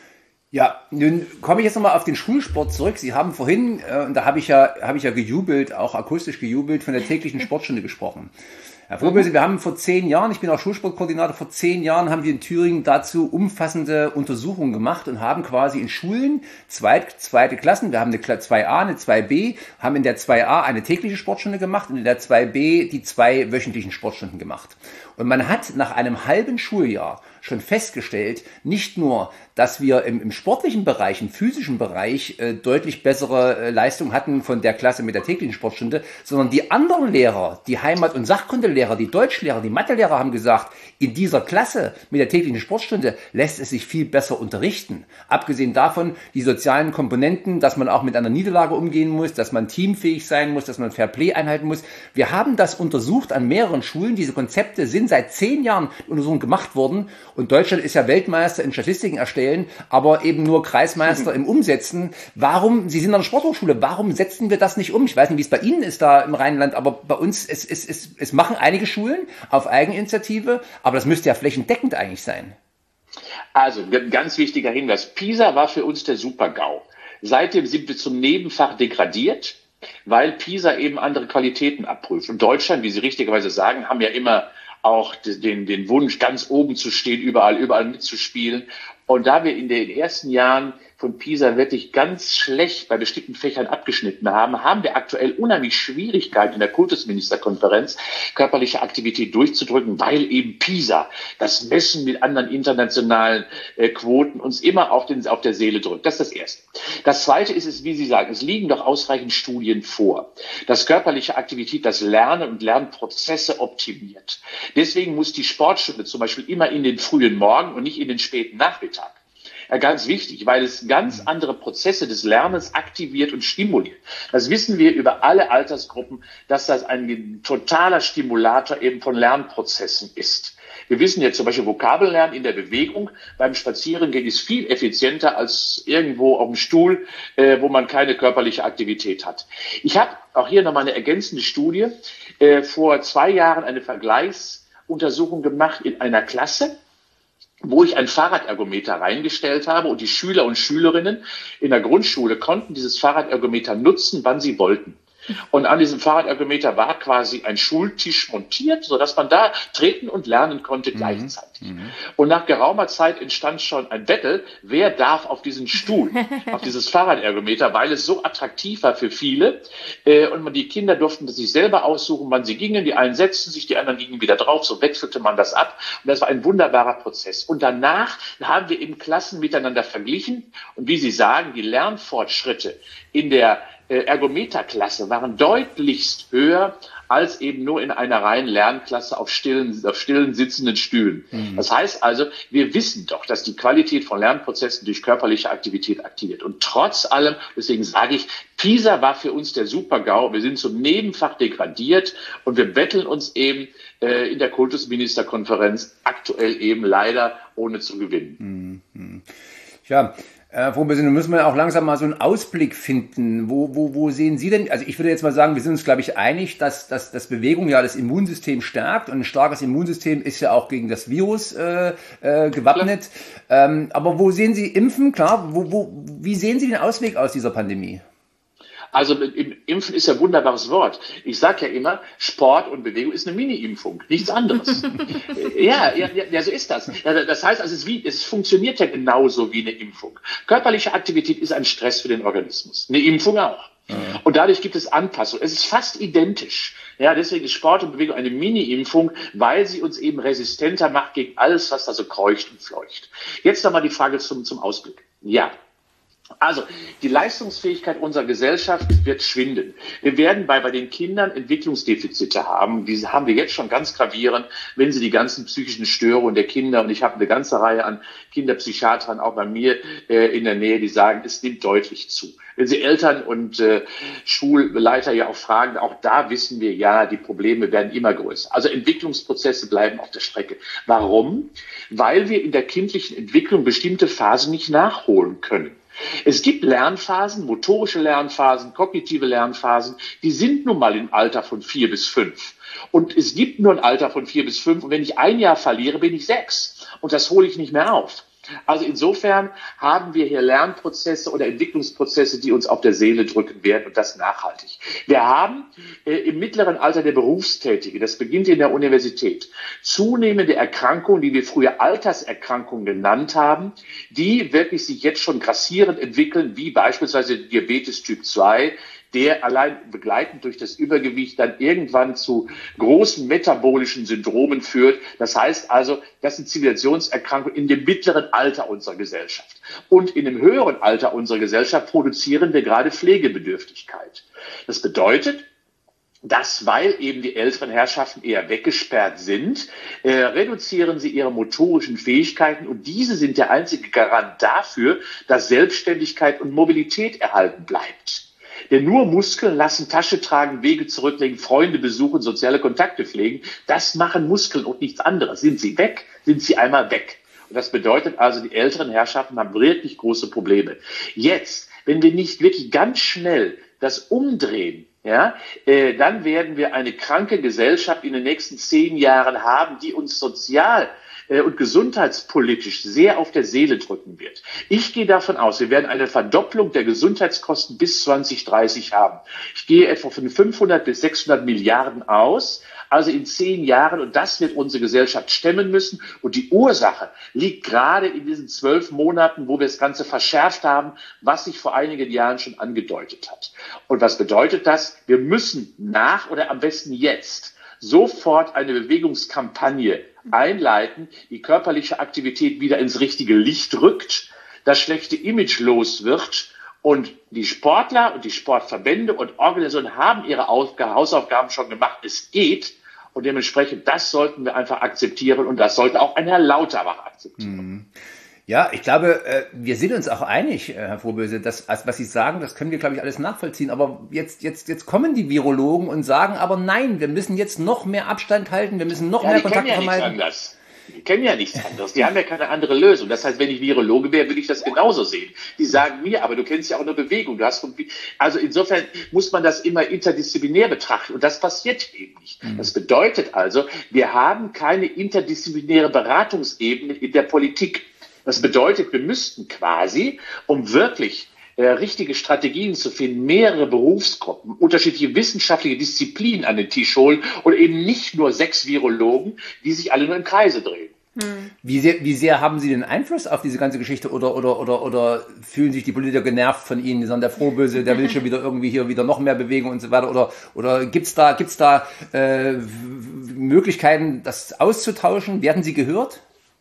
Ja, nun komme ich jetzt nochmal auf den Schulsport zurück. Sie haben vorhin, äh, und da habe ich ja, habe ich ja gejubelt, auch akustisch gejubelt, von der täglichen Sportstunde gesprochen. Herr Vorböse, wir haben vor zehn Jahren, ich bin auch Schulsportkoordinator, vor zehn Jahren haben wir in Thüringen dazu umfassende Untersuchungen gemacht und haben quasi in Schulen zweit, zweite Klassen, wir haben eine zwei a, eine zwei b, haben in der zwei a eine tägliche Sportstunde gemacht und in der zwei b die zwei wöchentlichen Sportstunden gemacht. Und man hat nach einem halben Schuljahr schon festgestellt, nicht nur, dass wir im, im sportlichen Bereich, im physischen Bereich äh, deutlich bessere äh, Leistung hatten von der Klasse mit der täglichen Sportstunde, sondern die anderen Lehrer, die Heimat- und Sachkundelehrer, die Deutschlehrer, die Mathelehrer haben gesagt, in dieser Klasse mit der täglichen Sportstunde lässt es sich viel besser unterrichten. Abgesehen davon die sozialen Komponenten, dass man auch mit einer Niederlage umgehen muss, dass man teamfähig sein muss, dass man Fairplay einhalten muss. Wir haben das untersucht an mehreren Schulen. Diese Konzepte sind seit zehn Jahren Untersuchungen gemacht worden. Und Deutschland ist ja Weltmeister in Statistiken erstellen, aber eben nur Kreismeister im Umsetzen. Warum, Sie sind an der Sporthochschule, warum setzen wir das nicht um? Ich weiß nicht, wie es bei Ihnen ist da im Rheinland, aber bei uns, es, es, es, es machen einige Schulen auf Eigeninitiative, aber das müsste ja flächendeckend eigentlich sein. Also, ganz wichtiger Hinweis. PISA war für uns der Super-GAU. Seitdem sind wir zum Nebenfach degradiert, weil PISA eben andere Qualitäten abprüft. Und Deutschland, wie Sie richtigerweise sagen, haben ja immer auch den, den Wunsch, ganz oben zu stehen, überall, überall mitzuspielen. Und da wir in den ersten Jahren von PISA wirklich ganz schlecht bei bestimmten Fächern abgeschnitten haben, haben wir aktuell unheimlich Schwierigkeiten in der Kultusministerkonferenz, körperliche Aktivität durchzudrücken, weil eben PISA, das Messen mit anderen internationalen äh, Quoten, uns immer auf, den, auf der Seele drückt. Das ist das Erste. Das Zweite ist es, wie Sie sagen, es liegen doch ausreichend Studien vor, dass körperliche Aktivität das Lernen und Lernprozesse optimiert. Deswegen muss die Sportstunde zum Beispiel immer in den frühen Morgen und nicht in den späten Nachmittag. Ja, ganz wichtig, weil es ganz andere Prozesse des Lernens aktiviert und stimuliert. Das wissen wir über alle Altersgruppen, dass das ein totaler Stimulator eben von Lernprozessen ist. Wir wissen jetzt zum Beispiel, Vokabellernen in der Bewegung beim Spazierengehen ist viel effizienter als irgendwo auf dem Stuhl, äh, wo man keine körperliche Aktivität hat. Ich habe auch hier nochmal eine ergänzende Studie, äh, vor zwei Jahren eine Vergleichsuntersuchung gemacht in einer Klasse. wo ich ein Fahrradergometer reingestellt habe und die Schüler und Schülerinnen in der Grundschule konnten dieses Fahrradergometer nutzen, wann sie wollten. Und an diesem Fahrradergometer war quasi ein Schultisch montiert, sodass man da treten und lernen konnte gleichzeitig. Mhm. Und nach geraumer Zeit entstand schon ein Battle, wer darf auf diesen Stuhl, auf dieses Fahrradergometer, weil es so attraktiv war für viele. Und man, die Kinder durften sich selber aussuchen, wann sie gingen. Die einen setzten sich, die anderen gingen wieder drauf. So wechselte man das ab. Und das war ein wunderbarer Prozess. Und danach haben wir eben Klassen miteinander verglichen. Und wie Sie sagen, die Lernfortschritte in der Ergometerklasse waren deutlichst höher als eben nur in einer reinen Lernklasse auf stillen, auf stillen sitzenden Stühlen. Mhm. Das heißt also, wir wissen doch, dass die Qualität von Lernprozessen durch körperliche Aktivität aktiviert. Und trotz allem, deswegen sage ich, PISA war für uns der Super-GAU. Wir sind zum Nebenfach degradiert und wir betteln uns eben äh, in der Kultusministerkonferenz aktuell eben leider ohne zu gewinnen. Mhm. Ja, Äh, Frau Böse, nun müssen wir auch langsam mal so einen Ausblick finden. Wo, wo, wo sehen Sie denn, also ich würde jetzt mal sagen, wir sind uns, glaube ich, einig, dass, dass, dass Bewegung ja das Immunsystem stärkt und ein starkes Immunsystem ist ja auch gegen das Virus äh, äh, gewappnet. Ähm, aber wo sehen Sie Impfen? Klar, wo, wo, wie sehen Sie den Ausweg aus dieser Pandemie? Also Impfen ist ja ein wunderbares Wort. Ich sage ja immer, Sport und Bewegung ist eine Mini-Impfung, nichts anderes. ja, ja, ja, so ist das. Das heißt, also es, ist wie, es funktioniert ja genauso wie eine Impfung. Körperliche Aktivität ist ein Stress für den Organismus. Eine Impfung auch. Ja. Und dadurch gibt es Anpassungen. Es ist fast identisch. Ja, deswegen ist Sport und Bewegung eine Mini-Impfung, weil sie uns eben resistenter macht gegen alles, was da so kreucht und fleucht. Jetzt nochmal die Frage zum, zum Ausblick. Ja. Also, die Leistungsfähigkeit unserer Gesellschaft wird schwinden. Wir werden bei, bei den Kindern Entwicklungsdefizite haben. Diese haben wir jetzt schon ganz gravierend, wenn sie die ganzen psychischen Störungen der Kinder, und ich habe eine ganze Reihe an Kinderpsychiatern auch bei mir äh, in der Nähe, die sagen, es nimmt deutlich zu. Wenn Sie Eltern und äh, Schulleiter ja auch fragen, auch da wissen wir, ja, die Probleme werden immer größer. Also Entwicklungsprozesse bleiben auf der Strecke. Warum? Weil wir in der kindlichen Entwicklung bestimmte Phasen nicht nachholen können. Es gibt Lernphasen, motorische Lernphasen, kognitive Lernphasen, die sind nun mal im Alter von vier bis fünf. Und es gibt nur ein Alter von vier bis fünf. Und wenn ich ein Jahr verliere, bin ich sechs. Und das hole ich nicht mehr auf. Also insofern haben wir hier Lernprozesse oder Entwicklungsprozesse, die uns auf der Seele drücken werden, und das nachhaltig. Wir haben äh, im mittleren Alter der Berufstätige, das beginnt in der Universität, zunehmende Erkrankungen, die wir früher Alterserkrankungen genannt haben, die wirklich sich jetzt schon grassierend entwickeln, wie beispielsweise Diabetes Typ zwei, der allein begleitend durch das Übergewicht dann irgendwann zu großen metabolischen Syndromen führt. Das heißt also, das sind Zivilisationserkrankungen in dem mittleren Alter unserer Gesellschaft. Und in dem höheren Alter unserer Gesellschaft produzieren wir gerade Pflegebedürftigkeit. Das bedeutet, dass, weil eben die älteren Herrschaften eher weggesperrt sind, äh, reduzieren sie ihre motorischen Fähigkeiten, und diese sind der einzige Garant dafür, dass Selbstständigkeit und Mobilität erhalten bleibt. Denn nur Muskeln lassen Tasche tragen, Wege zurücklegen, Freunde besuchen, soziale Kontakte pflegen. Das machen Muskeln und nichts anderes. Sind sie weg, sind sie einmal weg. Und das bedeutet also, die älteren Herrschaften haben wirklich große Probleme. Jetzt, wenn wir nicht wirklich ganz schnell das umdrehen, ja, äh, dann werden wir eine kranke Gesellschaft in den nächsten zehn Jahren haben, die uns sozial und gesundheitspolitisch sehr auf der Seele drücken wird. Ich gehe davon aus, wir werden eine Verdopplung der Gesundheitskosten bis zwanzig dreißig haben. Ich gehe etwa von fünfhundert bis sechshundert Milliarden aus, also in zehn Jahren, und das wird unsere Gesellschaft stemmen müssen. Und die Ursache liegt gerade in diesen zwölf Monaten, wo wir das Ganze verschärft haben, was sich vor einigen Jahren schon angedeutet hat. Und was bedeutet das? Wir müssen nach oder am besten jetzt sofort eine Bewegungskampagne einleiten, die körperliche Aktivität wieder ins richtige Licht rückt, das schlechte Image los wird, und die Sportler und die Sportverbände und Organisationen haben ihre Hausaufgaben schon gemacht. Es geht, und dementsprechend, das sollten wir einfach akzeptieren, und das sollte auch ein Herr Lauterbach akzeptieren. Mhm. Ja, ich glaube, wir sind uns auch einig, Herr Frohböse, das, was Sie sagen, das können wir, glaube ich, alles nachvollziehen. Aber jetzt, jetzt, jetzt kommen die Virologen und sagen, aber nein, wir müssen jetzt noch mehr Abstand halten, wir müssen noch ja, mehr die Kontakte ja vermeiden. Die kennen ja nichts anderes. Die haben ja keine andere Lösung. Das heißt, wenn ich Virologe wäre, würde ich das genauso sehen. Die sagen mir, aber du kennst ja auch eine Bewegung. Du hast, also insofern muss man das immer interdisziplinär betrachten. Und das passiert eben nicht. Das bedeutet also, wir haben keine interdisziplinäre Beratungsebene in der Politik. Das bedeutet, wir müssten quasi, um wirklich äh, richtige Strategien zu finden, mehrere Berufsgruppen, unterschiedliche wissenschaftliche Disziplinen an den Tisch holen und eben nicht nur sechs Virologen, die sich alle nur im Kreise drehen. Hm. Wie sehr, wie sehr haben Sie den Einfluss auf diese ganze Geschichte oder, oder, oder, oder fühlen sich die Politiker genervt von Ihnen? Die sagen, der Frohböse, der will schon wieder irgendwie hier wieder noch mehr bewegen und so weiter. Oder, oder gibt's da, gibt's da äh, Möglichkeiten, das auszutauschen? Werden Sie gehört?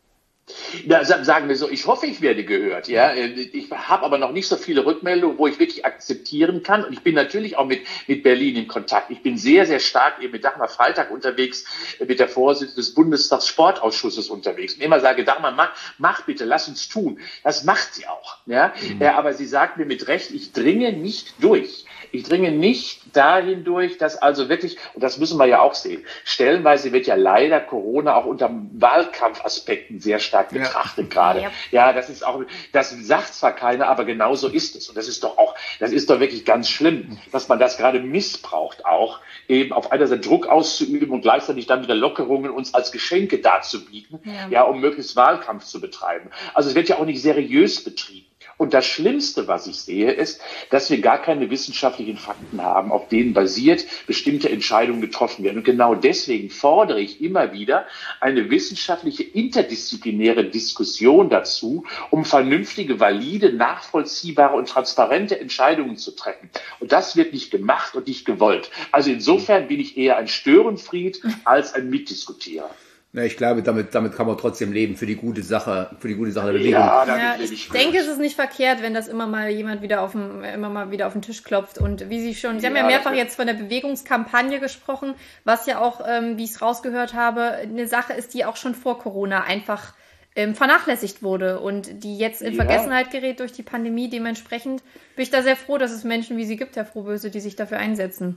Ja, sagen wir so, ich hoffe, ich werde gehört. Ja, ich habe aber noch nicht so viele Rückmeldungen, wo ich wirklich akzeptieren kann. Und ich bin natürlich auch mit mit Berlin in Kontakt. Ich bin sehr, sehr stark eben mit Dagmar Freitag unterwegs, mit der Vorsitzenden des Bundestagssportausschusses unterwegs. Und immer sage, Dagmar, mach, mach bitte, lass uns tun. Das macht sie auch. Ja, mhm. ja, aber sie sagt mir mit Recht, ich dringe nicht durch. Ich dringe nicht dahin durch, dass also wirklich, und das müssen wir ja auch sehen, stellenweise wird ja leider Corona auch unter Wahlkampfaspekten sehr stark betrachtet ja. gerade. Ja. ja, das ist auch, das sagt zwar keiner, aber genau so ist es. Und das ist doch auch, das ist doch wirklich ganz schlimm, dass man das gerade missbraucht auch, eben auf einer Seite Druck auszuüben und gleichzeitig dann wieder Lockerungen uns als Geschenke darzubieten, ja. ja, um möglichst Wahlkampf zu betreiben. Also es wird ja auch nicht seriös betrieben. Und das Schlimmste, was ich sehe, ist, dass wir gar keine wissenschaftlichen Fakten haben, auf denen basiert bestimmte Entscheidungen getroffen werden. Und genau deswegen fordere ich immer wieder eine wissenschaftliche, interdisziplinäre Diskussion dazu, um vernünftige, valide, nachvollziehbare und transparente Entscheidungen zu treffen. Und das wird nicht gemacht und nicht gewollt. Also insofern bin ich eher ein Störenfried als ein Mitdiskutierer. Ja, ich glaube, damit, damit kann man trotzdem leben für die gute Sache, für die gute Sache der Bewegung. Ja, ja, ich, ich denke, es ist nicht verkehrt, wenn das immer mal jemand wieder auf dem, immer mal wieder auf den Tisch klopft. Und wie Sie schon, Sie ja, haben ja mehrfach jetzt von der Bewegungskampagne gesprochen, was ja auch, ähm, wie ich es rausgehört habe, eine Sache ist, die auch schon vor Corona einfach ähm, vernachlässigt wurde und die jetzt in ja. Vergessenheit gerät durch die Pandemie. Dementsprechend bin ich da sehr froh, dass es Menschen wie Sie gibt, Herr Frohböse, die sich dafür einsetzen.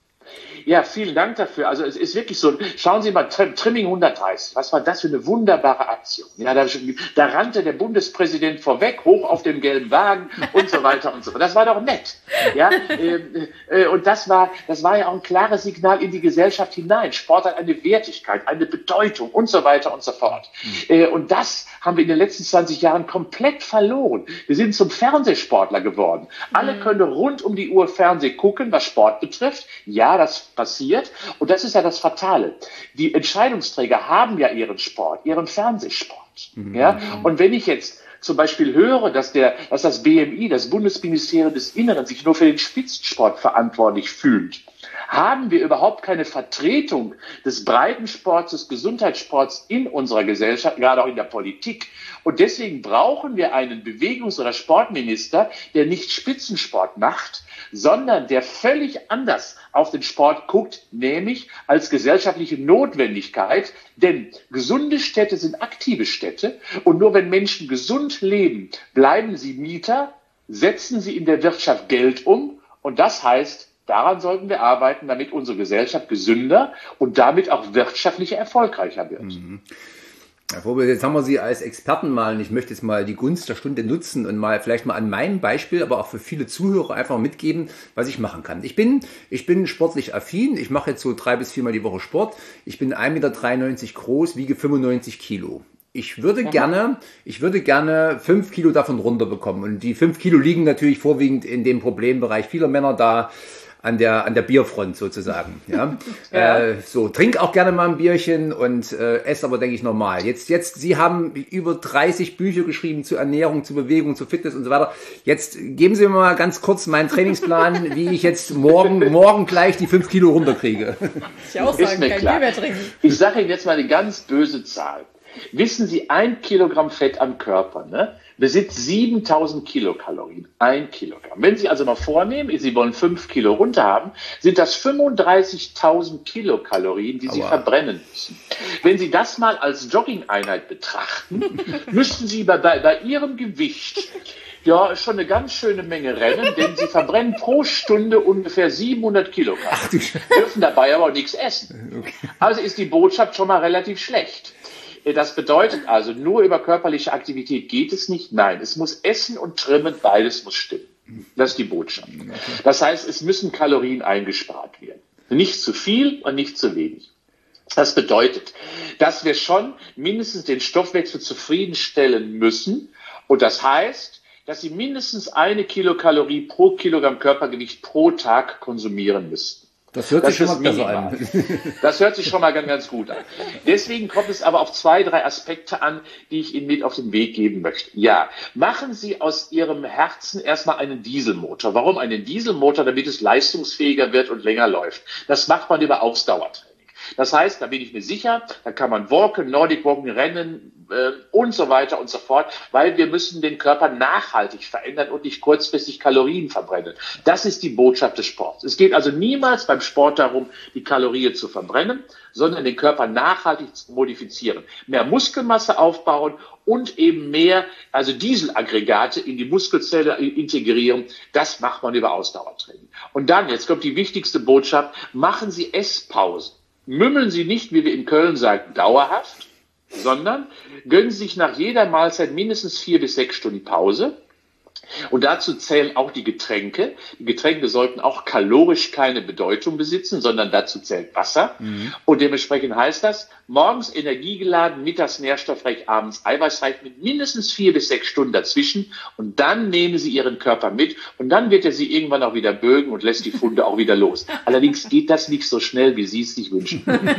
Ja, vielen Dank dafür. Also es ist wirklich so, schauen Sie mal, Trimming hundertdreißig, was war das für eine wunderbare Aktion. Ja, da, da rannte der Bundespräsident vorweg, hoch auf dem gelben Wagen und so weiter und so fort. Das war doch nett. Ja, äh, äh, und das war, das war ja auch ein klares Signal in die Gesellschaft hinein. Sport hat eine Wertigkeit, eine Bedeutung und so weiter und so fort. Mhm. Äh, und das haben wir in den letzten zwanzig Jahren komplett verloren. Wir sind zum Fernsehsportler geworden. Mhm. Alle können rund um die Uhr Fernseh gucken, was Sport betrifft. Ja, das passiert. Und das ist ja das Fatale. Die Entscheidungsträger haben ja ihren Sport, ihren Fernsehsport. Mhm. Ja? Und wenn ich jetzt zum Beispiel höre, dass, der, dass das B M I, das Bundesministerium des Inneren, sich nur für den Spitzensport verantwortlich fühlt, haben wir überhaupt keine Vertretung des Breitensports, des Gesundheitssports in unserer Gesellschaft, gerade auch in der Politik. Und deswegen brauchen wir einen Bewegungs- oder Sportminister, der nicht Spitzensport macht, sondern der völlig anders auf den Sport guckt, nämlich als gesellschaftliche Notwendigkeit. Denn gesunde Städte sind aktive Städte und nur wenn Menschen gesund leben, bleiben sie Mieter, setzen sie in der Wirtschaft Geld um und das heißt, daran sollten wir arbeiten, damit unsere Gesellschaft gesünder und damit auch wirtschaftlich erfolgreicher wird. Mhm. Herr Frohböse, jetzt haben wir Sie als Experten mal, und ich möchte jetzt mal die Gunst der Stunde nutzen und mal vielleicht mal an meinem Beispiel, aber auch für viele Zuhörer einfach mitgeben, was ich machen kann. Ich bin, ich bin sportlich affin, ich mache jetzt so drei bis viermal die Woche Sport, ich bin ein Meter dreiundneunzig groß, wiege fünfundneunzig Kilo. Ich würde gerne, ich würde gerne fünf Kilo davon runterbekommen und die fünf Kilo liegen natürlich vorwiegend in dem Problembereich vieler Männer da, an der, an der Bierfront sozusagen, ja. ja. Äh, so, trink auch gerne mal ein Bierchen und äh, esse aber, denke ich, normal. Jetzt, jetzt, Sie haben über dreißig Bücher geschrieben zu Ernährung, zu Bewegung, zu Fitness und so weiter. Jetzt geben Sie mir mal ganz kurz meinen Trainingsplan, wie ich jetzt morgen, morgen gleich die fünf Kilo runterkriege. Ich auch sagen, kein Bier mehr trinken. Ich sage Ihnen jetzt mal eine ganz böse Zahl. Wissen Sie, ein Kilogramm Fett am Körper, ne, besitzt siebentausend Kilokalorien. Ein Kilogramm. Wenn Sie also mal vornehmen, Sie wollen fünf Kilo runter haben, sind das fünfunddreißigtausend Kilokalorien, die Sie Aua. verbrennen müssen. Wenn Sie das mal als Jogging-Einheit betrachten, müssten Sie bei, bei, bei Ihrem Gewicht ja schon eine ganz schöne Menge rennen, denn Sie verbrennen pro Stunde ungefähr siebenhundert Kilokalorien. Dürfen dabei aber auch nichts essen. Also ist die Botschaft schon mal relativ schlecht. Das bedeutet also, nur über körperliche Aktivität geht es nicht. Nein, es muss Essen und Trimmen, beides muss stimmen. Das ist die Botschaft. Das heißt, es müssen Kalorien eingespart werden. Nicht zu viel und nicht zu wenig. Das bedeutet, dass wir schon mindestens den Stoffwechsel zufriedenstellen müssen. Und das heißt, dass Sie mindestens eine Kilokalorie pro Kilogramm Körpergewicht pro Tag konsumieren müssen. Das hört sich das schon mal besser an. Das hört sich schon mal ganz, ganz gut an. Deswegen kommt es aber auf zwei, drei Aspekte an, die ich Ihnen mit auf den Weg geben möchte. Ja, machen Sie aus Ihrem Herzen erstmal einen Dieselmotor. Warum einen Dieselmotor? Damit es leistungsfähiger wird und länger läuft. Das macht man über Ausdauertraining. Das heißt, da bin ich mir sicher, da kann man walken, Nordic walken, rennen äh, und so weiter und so fort, weil wir müssen den Körper nachhaltig verändern und nicht kurzfristig Kalorien verbrennen. Das ist die Botschaft des Sports. Es geht also niemals beim Sport darum, die Kalorien zu verbrennen, sondern den Körper nachhaltig zu modifizieren. Mehr Muskelmasse aufbauen und eben mehr, also Dieselaggregate in die Muskelzelle integrieren. Das macht man über Ausdauertraining. Und dann, jetzt kommt die wichtigste Botschaft, machen Sie Esspausen. Mümmeln Sie nicht, wie wir in Köln sagen, dauerhaft, sondern gönnen Sie sich nach jeder Mahlzeit mindestens vier bis sechs Stunden Pause. Und dazu zählen auch die Getränke. Die Getränke sollten auch kalorisch keine Bedeutung besitzen, sondern dazu zählt Wasser. Mhm. Und dementsprechend heißt das, morgens energiegeladen, mittags nährstoffreich, abends eiweißreich mit mindestens vier bis sechs Stunden dazwischen. Und dann nehmen Sie Ihren Körper mit und dann wird er Sie irgendwann auch wieder bögen und lässt die Funde auch wieder los. Allerdings geht das nicht so schnell, wie Sie es sich wünschen.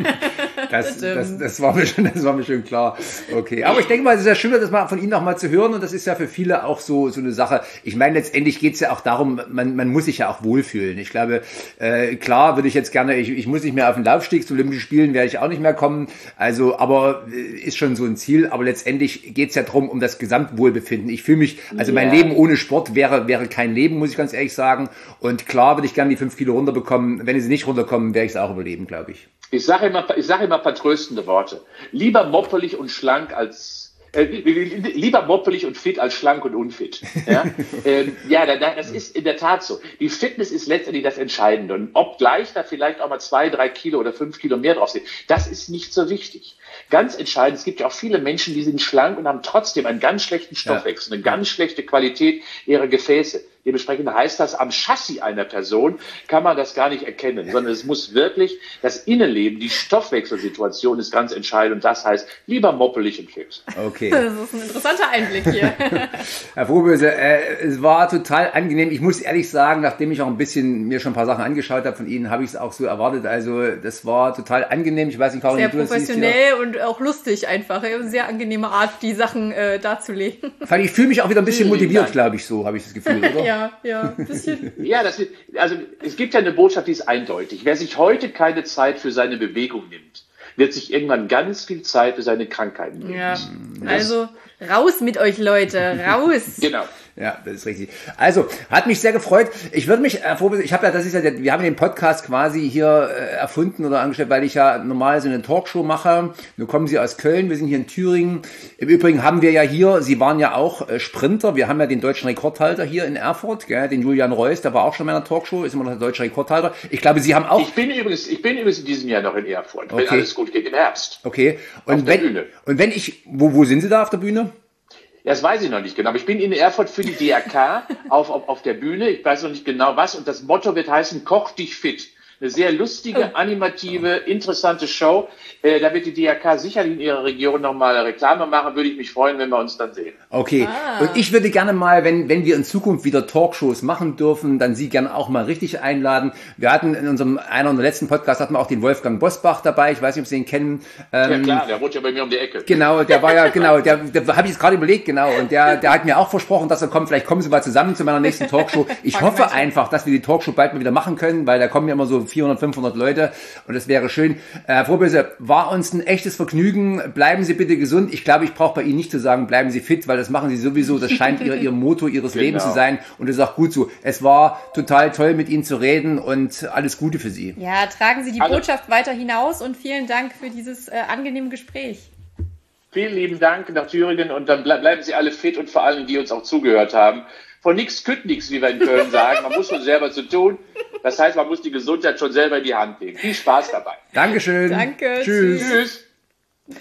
Das, das, das, war mir schon, das war mir schon klar. Okay, aber ich denke mal, es ist ja schön, das mal von Ihnen noch mal zu hören und das ist ja für viele auch so, so eine Sache. Ich meine, letztendlich geht es ja auch darum, man, man muss sich ja auch wohlfühlen. Ich glaube, äh, klar würde ich jetzt gerne, ich, ich muss nicht mehr auf den Laufsteg, zu Olympischen Spielen werde ich auch nicht mehr kommen. Also, aber äh, ist schon so ein Ziel. Aber letztendlich geht es ja darum, um das Gesamtwohlbefinden. Ich fühle mich, also mein yeah. Leben ohne Sport wäre wäre kein Leben, muss ich ganz ehrlich sagen. Und klar würde ich gerne die fünf Kilo runterbekommen. Wenn sie nicht runterkommen, werde ich es auch überleben, glaube ich. Ich sage immer, ich sage immer ein paar tröstende Worte. Lieber moppelig und schlank als Äh, lieber moppelig und fit als schlank und unfit. Ja, ähm, ja das ist in der Tat so. Die Fitness ist letztendlich das Entscheidende. Und ob gleich da vielleicht auch mal zwei, drei Kilo oder fünf Kilo mehr drauf sind, das ist nicht so wichtig. Ganz entscheidend, es gibt ja auch viele Menschen, die sind schlank und haben trotzdem einen ganz schlechten Stoffwechsel, eine ganz schlechte Qualität ihrer Gefäße. Dementsprechend heißt das, am Chassis einer Person kann man das gar nicht erkennen, sondern es muss wirklich das Innenleben, die Stoffwechselsituation ist ganz entscheidend. Und das heißt, lieber moppelig und fit. Okay. Das ist ein interessanter Einblick hier. Herr Frohböse, äh, es war total angenehm. Ich muss ehrlich sagen, nachdem ich auch ein bisschen mir schon ein paar Sachen angeschaut habe von Ihnen, habe ich es auch so erwartet. Also das war total angenehm. Ich weiß nicht, Karin, sehr du das siehst hier. Professionell und auch lustig einfach. Eine sehr angenehme Art, die Sachen äh, darzulegen. Ich fühle mich auch wieder ein bisschen motiviert, glaube ich, so habe ich das Gefühl, oder? Ja. Ja, ja, ein bisschen. Ja, das ist, also es gibt ja eine Botschaft, die ist eindeutig. Wer sich heute keine Zeit für seine Bewegung nimmt, wird sich irgendwann ganz viel Zeit für seine Krankheiten nehmen. Ja, also raus mit euch, Leute, raus. Genau. Ja, das ist richtig. Also, hat mich sehr gefreut. Ich würde mich, äh, ich habe ja, das ist ja, wir haben den Podcast quasi hier äh, erfunden oder angestellt, weil ich ja normal so eine Talkshow mache. Nun kommen Sie aus Köln, wir sind hier in Thüringen. Im Übrigen haben wir ja hier, Sie waren ja auch äh, Sprinter, wir haben ja den deutschen Rekordhalter hier in Erfurt, gell, den Julian Reuss, der war auch schon in meiner Talkshow, ist immer noch der deutsche Rekordhalter. Ich glaube, Sie haben auch... Ich bin übrigens, ich bin übrigens in diesem Jahr noch in Erfurt, wenn okay. alles gut geht, im Herbst. Okay. Und auf wenn, der Bühne. Und wenn ich, wo, wo sind Sie da auf der Bühne? Ja, das weiß ich noch nicht genau. Aber ich bin in Erfurt für die D R K auf, auf, auf der Bühne. Ich weiß noch nicht genau was. Und das Motto wird heißen, koch dich fit. Eine sehr lustige, animative, interessante Show. Äh, da wird die D R K sicherlich in ihrer Region nochmal Reklame machen. Würde ich mich freuen, wenn wir uns dann sehen. Okay. Ah. Und ich würde gerne mal, wenn, wenn wir in Zukunft wieder Talkshows machen dürfen, dann Sie gerne auch mal richtig einladen. Wir hatten in unserem, einer unserer letzten Podcasts hatten wir auch den Wolfgang Bosbach dabei. Ich weiß nicht, ob Sie ihn kennen. Ähm, ja klar, der wohnt ja bei mir um die Ecke. Genau, der war ja, genau, der, der habe ich jetzt gerade überlegt, genau. Und der, der hat mir auch versprochen, dass er kommt. Vielleicht kommen Sie mal zusammen zu meiner nächsten Talkshow. Ich hoffe einfach, dass wir die Talkshow bald mal wieder machen können, weil da kommen ja immer so vierhundert, fünfhundert Leute und das wäre schön. Herr Frohböse, war uns ein echtes Vergnügen. Bleiben Sie bitte gesund. Ich glaube, ich brauche bei Ihnen nicht zu sagen, bleiben Sie fit, weil das machen Sie sowieso. Das scheint Ihr, Ihr Motto Ihres genau. Lebens zu sein und das ist auch gut so. Es war total toll, mit Ihnen zu reden und alles Gute für Sie. Ja, tragen Sie die also, Botschaft weiter hinaus und vielen Dank für dieses äh, angenehme Gespräch. Vielen lieben Dank nach Thüringen und dann ble- bleiben Sie alle fit und vor allem, die uns auch zugehört haben. Von nix kütt nix, wie wir in Köln sagen. Man muss schon selber zu tun. Das heißt, man muss die Gesundheit schon selber in die Hand nehmen. Viel Spaß dabei. Dankeschön. Danke. Tschüss. Tschüss.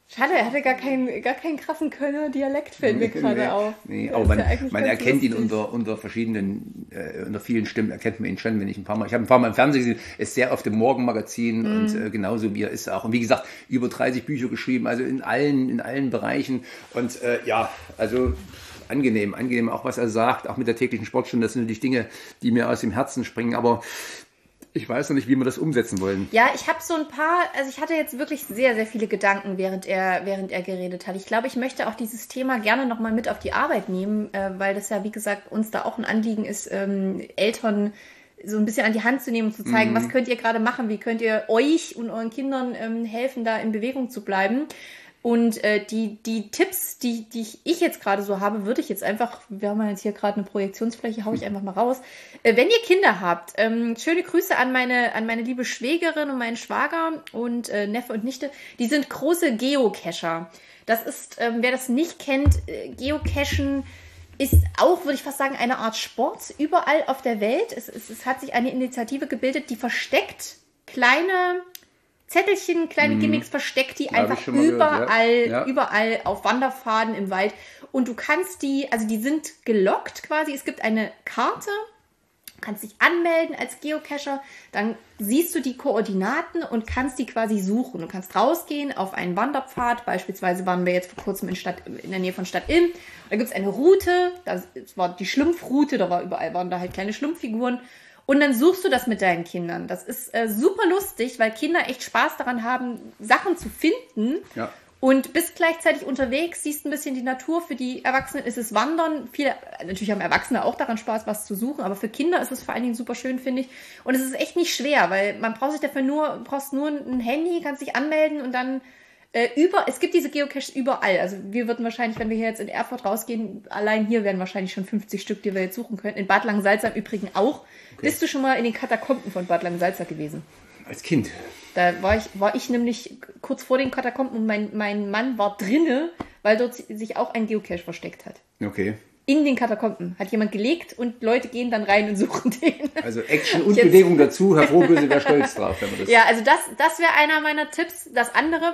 Schade, er hatte gar keinen, gar keinen krassen Kölner Dialekt, fällt mir Nee, gerade nee, auf. Nee, Das aber ist man, ja eigentlich man ganz erkennt ihn lustig. unter, unter verschiedenen, äh, unter vielen Stimmen erkennt man ihn schon, wenn ich ein paar Mal, ich habe ein paar Mal im Fernsehen gesehen, ist sehr oft im Morgenmagazin Mhm. und äh, genauso wie er ist auch. Und wie gesagt, über dreißig Bücher geschrieben, also in allen, in allen Bereichen. Und äh, ja, also angenehm, angenehm auch, was er sagt, auch mit der täglichen Sportstunde, das sind natürlich Dinge, die mir aus dem Herzen springen, aber ich weiß noch nicht, wie wir das umsetzen wollen. Ja, ich habe so ein paar, also ich hatte jetzt wirklich sehr, sehr viele Gedanken, während er, während er geredet hat. Ich glaube, ich möchte auch dieses Thema gerne nochmal mit auf die Arbeit nehmen, äh, weil das ja, wie gesagt, uns da auch ein Anliegen ist, ähm, Eltern so ein bisschen an die Hand zu nehmen und zu zeigen, Mhm. was könnt ihr gerade machen, wie könnt ihr euch und euren Kindern ähm, helfen, da in Bewegung zu bleiben. Und äh, die, die Tipps, die, die ich, ich jetzt gerade so habe, würde ich jetzt einfach, wir haben ja jetzt hier gerade eine Projektionsfläche, hau ich einfach mal raus. Äh, wenn ihr Kinder habt, ähm, schöne Grüße an meine, an meine liebe Schwägerin und meinen Schwager und äh, Neffe und Nichte. Die sind große Geocacher. Das ist, ähm, wer das nicht kennt, äh, Geocachen ist auch, würde ich fast sagen, eine Art Sport überall auf der Welt. Es, es, es hat sich eine Initiative gebildet, die versteckt kleine Zettelchen, kleine Gimmicks versteckt, die Hab ich einfach schon mal gehört, überall, ja. Ja. überall auf Wanderpfaden im Wald. Und du kannst die, also die sind gelockt quasi. Es gibt eine Karte, du kannst dich anmelden als Geocacher, dann siehst du die Koordinaten und kannst die quasi suchen. Du kannst rausgehen auf einen Wanderpfad. Beispielsweise waren wir jetzt vor kurzem in, Stadt, in der Nähe von Stadt Ilm. Da gibt es eine Route, das war die Schlumpfroute, da war überall waren da halt kleine Schlumpffiguren. Und dann suchst du das mit deinen Kindern. Das ist äh, super lustig, weil Kinder echt Spaß daran haben, Sachen zu finden. Ja. Und bist gleichzeitig unterwegs, siehst ein bisschen die Natur. Für die Erwachsenen ist es Wandern. Viele, natürlich haben Erwachsene auch daran Spaß, was zu suchen. Aber für Kinder ist es vor allen Dingen super schön, finde ich. Und es ist echt nicht schwer, weil man braucht sich dafür nur, du brauchst nur ein Handy, kannst dich anmelden und dann äh, über, es gibt diese Geocaches überall. Also wir würden wahrscheinlich, wenn wir hier jetzt in Erfurt rausgehen, allein hier wären wahrscheinlich schon fünfzig Stück, die wir jetzt suchen könnten. In Bad Langensalza im Übrigen auch. Okay. Bist du schon mal in den Katakomben von Bad Langensalza gewesen? Als Kind. Da war ich, war ich nämlich kurz vor den Katakomben und mein, mein Mann war drinne, weil dort sich auch ein Geocache versteckt hat. Okay. In den Katakomben hat jemand gelegt und Leute gehen dann rein und suchen den. Also Action und Bewegung dazu. Herr Frohböse wäre stolz drauf, wenn man das... Ja, also das, das wäre einer meiner Tipps. Das andere,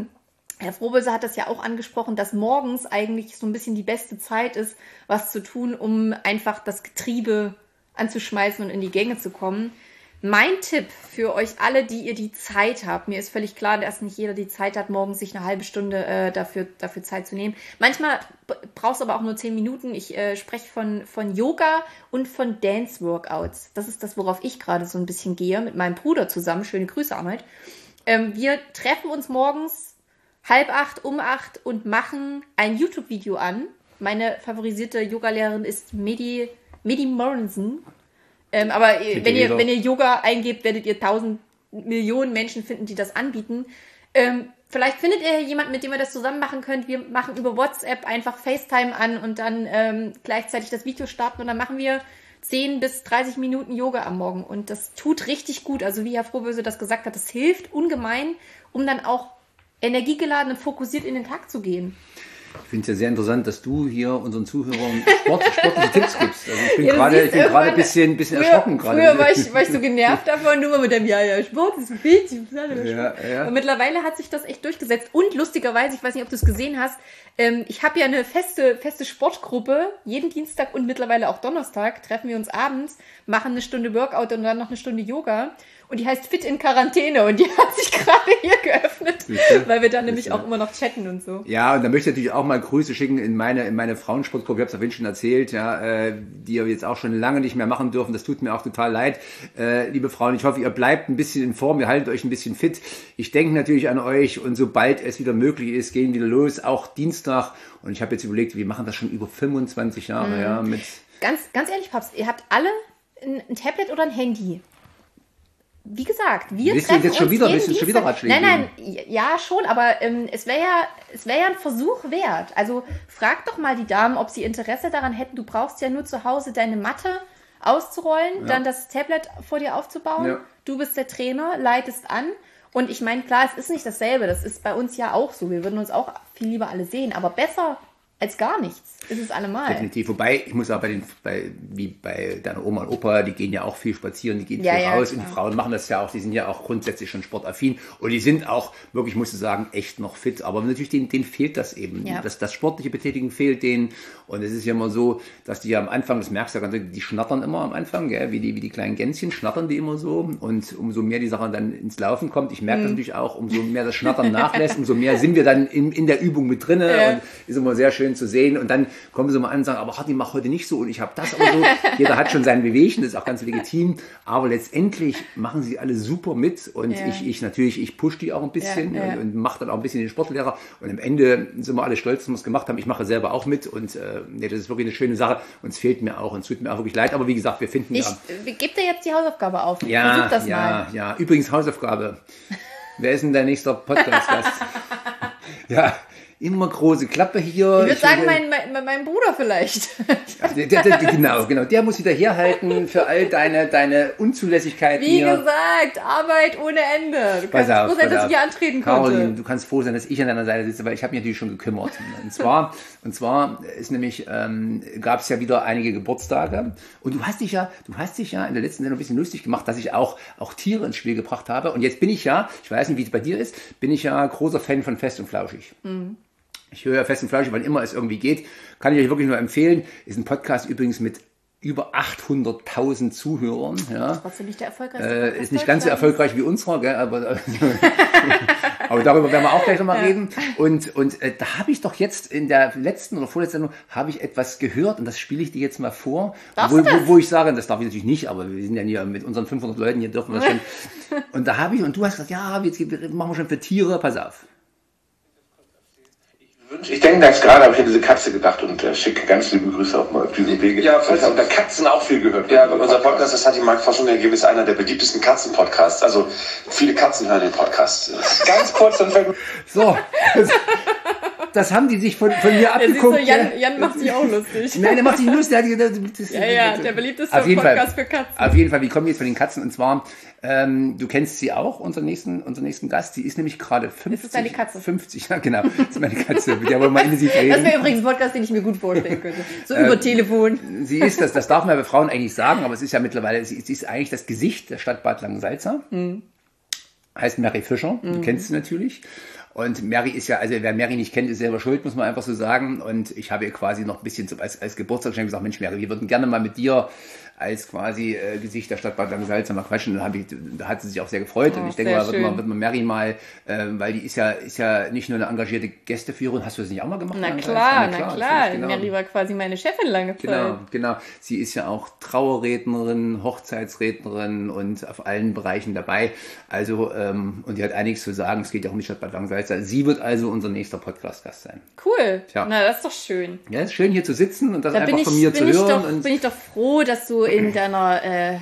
Herr Frohböse hat das ja auch angesprochen, dass morgens eigentlich so ein bisschen die beste Zeit ist, was zu tun, um einfach das Getriebe anzuschmeißen und in die Gänge zu kommen. Mein Tipp für euch alle, die ihr die Zeit habt, mir ist völlig klar, dass nicht jeder die Zeit hat, morgens sich eine halbe Stunde äh, dafür, dafür Zeit zu nehmen. Manchmal brauchst du aber auch nur zehn Minuten. Ich äh, spreche von, von Yoga und von Dance-Workouts. Das ist das, worauf ich gerade so ein bisschen gehe, mit meinem Bruder zusammen. Schöne Grüße, Arnold. Ähm, wir treffen uns morgens halb acht, um acht und machen ein YouTube-Video an. Meine favorisierte Yogalehrerin ist Medi, Medi Morensen. Ähm, aber wenn ihr, wenn ihr Yoga eingebt, werdet ihr tausend Millionen Menschen finden, die das anbieten. Ähm, vielleicht findet ihr jemanden, mit dem ihr das zusammen machen könnt. Wir machen über WhatsApp einfach FaceTime an und dann ähm, gleichzeitig das Video starten. Und dann machen wir zehn bis dreißig Minuten Yoga am Morgen. Und das tut richtig gut. Also wie Herr Frohböse das gesagt hat, das hilft ungemein, um dann auch energiegeladen und fokussiert in den Tag zu gehen. Ich finde es ja sehr interessant, dass du hier unseren Zuhörern Sport, sportliche Tipps gibst. Also ich bin Ja, gerade ich bin gerade ein bisschen, bisschen früher, erschrocken gerade. Früher war ich, war ich so genervt davon, nur mit dem Ja, ja, Sport ist wichtig. Ja, ja. Und mittlerweile hat sich das echt durchgesetzt. Und lustigerweise, ich weiß nicht, ob du es gesehen hast, ähm, ich habe ja eine feste, feste Sportgruppe. Jeden Dienstag und mittlerweile auch Donnerstag treffen wir uns abends, machen eine Stunde Workout und dann noch eine Stunde Yoga. Und die heißt Fit in Quarantäne und die hat sich gerade hier geöffnet, Siehste? weil wir dann nämlich Siehste? auch immer noch chatten und so. Ja, und da möchte ich natürlich auch mal Grüße schicken in meine, in meine Frauensportgruppe. Ich habe es ja vorhin schon erzählt, ja, äh, die wir jetzt auch schon lange nicht mehr machen dürfen. Das tut mir auch total leid. Äh, liebe Frauen, ich hoffe, ihr bleibt ein bisschen in Form, ihr haltet euch ein bisschen fit. Ich denke natürlich an euch und sobald es wieder möglich ist, gehen wieder los, auch Dienstag. Und ich habe jetzt überlegt, wir machen das schon über fünfundzwanzig Jahre, mhm. ja, mit... Ganz, ganz ehrlich, Papst, ihr habt alle ein, ein Tablet oder ein Handy. Wie gesagt, wir willst treffen du jetzt schon uns wieder, jeden willst du schon wieder Ratschläge Nein, nein, ja schon, aber ähm, es wäre ja, es wäre ja ein Versuch wert. Also frag doch mal die Damen, ob sie Interesse daran hätten. Du brauchst ja nur zu Hause deine Matte auszurollen, ja. dann das Tablet vor dir aufzubauen. Ja. Du bist der Trainer, leitest an. Und ich meine, klar, es ist nicht dasselbe. Das ist bei uns ja auch so. Wir würden uns auch viel lieber alle sehen. Aber besser als gar nichts. Ist es allemal. Definitiv. Wobei, ich muss auch bei den, bei, wie bei deiner Oma und Opa, die gehen ja auch viel spazieren, die gehen ja, viel ja, raus klar. und die Frauen machen das ja auch, die sind ja auch grundsätzlich schon sportaffin und die sind auch wirklich, musst du sagen, echt noch fit. Aber natürlich, denen, denen fehlt das eben. Ja. Das, das sportliche Betätigen fehlt denen und es ist ja immer so, dass die ja am Anfang, das merkst du ja ganz, die schnattern immer am Anfang, gell? Wie, die, wie die kleinen Gänschen, schnattern die immer so und umso mehr die Sache dann ins Laufen kommt, ich merke Mhm. das natürlich auch, umso mehr das Schnattern nachlässt, umso mehr sind wir dann in, in der Übung mit drinne Ja. und ist immer sehr schön zu sehen und dann kommen sie mal an und sagen, aber Hardy, mach heute nicht so und ich habe das aber so. Jeder hat schon sein Bewegchen, das ist auch ganz legitim, aber letztendlich machen sie alle super mit und Ja. ich, ich natürlich, ich pushe die auch ein bisschen Ja, ja. und, und mache dann auch ein bisschen den Sportlehrer und am Ende sind wir alle stolz, dass wir es gemacht haben. Ich mache selber auch mit und äh, nee, das ist wirklich eine schöne Sache und es fehlt mir auch und es tut mir auch wirklich leid, aber wie gesagt, wir finden Ich ja... äh, gebe dir jetzt die Hausaufgabe auf. Ja, Versuch das ja, mal. ja. Übrigens Hausaufgabe. Wer ist denn der nächste Podcast-Gast? Ja, immer große Klappe hier. Ich würde sagen, will- mein, mein, mein Bruder vielleicht. Der, der, der, genau, genau. Der muss wieder herhalten für all deine, deine Unzulässigkeiten Wie hier. gesagt, Arbeit ohne Ende. Du Pass kannst auf, froh sein, pass dass auf. ich hier antreten Caroline, konnte. du kannst froh sein, dass ich an deiner Seite sitze, weil ich habe mich natürlich schon gekümmert. Und zwar, und zwar ist nämlich, ähm, gab es ja wieder einige Geburtstage. Und du hast dich ja, du hast dich ja in der letzten Sendung ein bisschen lustig gemacht, dass ich auch, auch Tiere ins Spiel gebracht habe. Und jetzt bin ich ja, ich weiß nicht, wie es bei dir ist, bin ich ja großer Fan von Fest und Flauschig. Mhm. Ich höre ja Fest und Flauschig, wann immer es irgendwie geht. Kann ich euch wirklich nur empfehlen. Ist ein Podcast übrigens mit über achthunderttausend Zuhörern. Ja. Trotzdem nicht der erfolgreichste Äh, Podcast ist nicht ganz so Deutschlands. erfolgreich wie unserer, gell? Aber, aber darüber werden wir auch gleich nochmal reden. Und, und äh, da habe ich doch jetzt in der letzten oder vorletzten Sendung habe ich etwas gehört und das spiele ich dir jetzt mal vor. Darfst Wo, du das? wo, wo ich sage, das darf ich natürlich nicht, aber wir sind ja hier mit unseren fünfhundert Leuten, hier dürfen wir das schon. Und da habe ich, und du hast gesagt, ja, jetzt machen wir schon für Tiere, pass auf. Ich denke jetzt gerade, habe ich an diese Katze gedacht und äh, schicke ganz liebe Grüße auch mal auf diesem Wege. Ja, ich habe da Katzen auch viel gehört. Ja, unser Podcast, das hat die Marktforschung ergeben, ist einer der beliebtesten Katzenpodcasts. Also viele Katzen hören den Podcast. Ganz kurz, dann fällt mir So, das, das haben die sich von, von mir Ja, siehst du, abgeguckt. Jan, ja. Jan macht sich auch lustig. Nein, der macht sich lustig. Der, der, das, Ja, ja, der beliebteste Auf jeden Podcast Fall. für Katzen. Auf jeden Fall, wir kommen jetzt von den Katzen und zwar, ähm, du kennst sie auch, unseren nächsten, unseren nächsten Gast, die ist nämlich gerade fünfzig. Ist das deine Katze? fünfzig, ja genau, das ist meine Katze, mit der wollen wir intensiv Das reden. wäre übrigens ein Podcast, den ich mir gut vorstellen könnte. So über Telefon. Sie ist das, das darf man bei Frauen eigentlich sagen, aber es ist ja mittlerweile, sie ist, sie ist eigentlich das Gesicht der Stadt Bad Langensalza. Mhm. Heißt Mary Fischer, du kennst sie natürlich. Und Mary ist ja, also wer Mary nicht kennt, ist selber schuld, muss man einfach so sagen. Und ich habe ihr quasi noch ein bisschen so als, als Geburtstagsgeschenk gesagt, Mensch Mary, wir würden gerne mal mit dir als quasi äh, Gesicht der Stadt Bad Langensalza mal quatschen. Und dann habe ich, da hat sie sich auch sehr gefreut. Oh, und ich denke sehr mal, wird man, schön. wird man Mary mal, äh, weil die ist ja, ist ja nicht nur eine engagierte Gästeführerin. Hast du das nicht auch mal gemacht? Na Langensalza? klar, na klar. natürlich, genau. Mary war quasi meine Chefin lange Zeit. Genau, genau. Sie ist ja auch Trauerrednerin, Hochzeitsrednerin und auf allen Bereichen dabei. Also, ähm, und die hat einiges zu sagen. Es geht ja auch um die Stadt Bad Langensalza. Sie wird also unser nächster Podcast-Gast sein. Cool. Tja. Na, das ist doch schön. Ja, ist schön hier zu sitzen und das Da einfach bin ich, von mir zu bin, ich hören. doch, und bin ich doch froh, dass du in deiner, äh,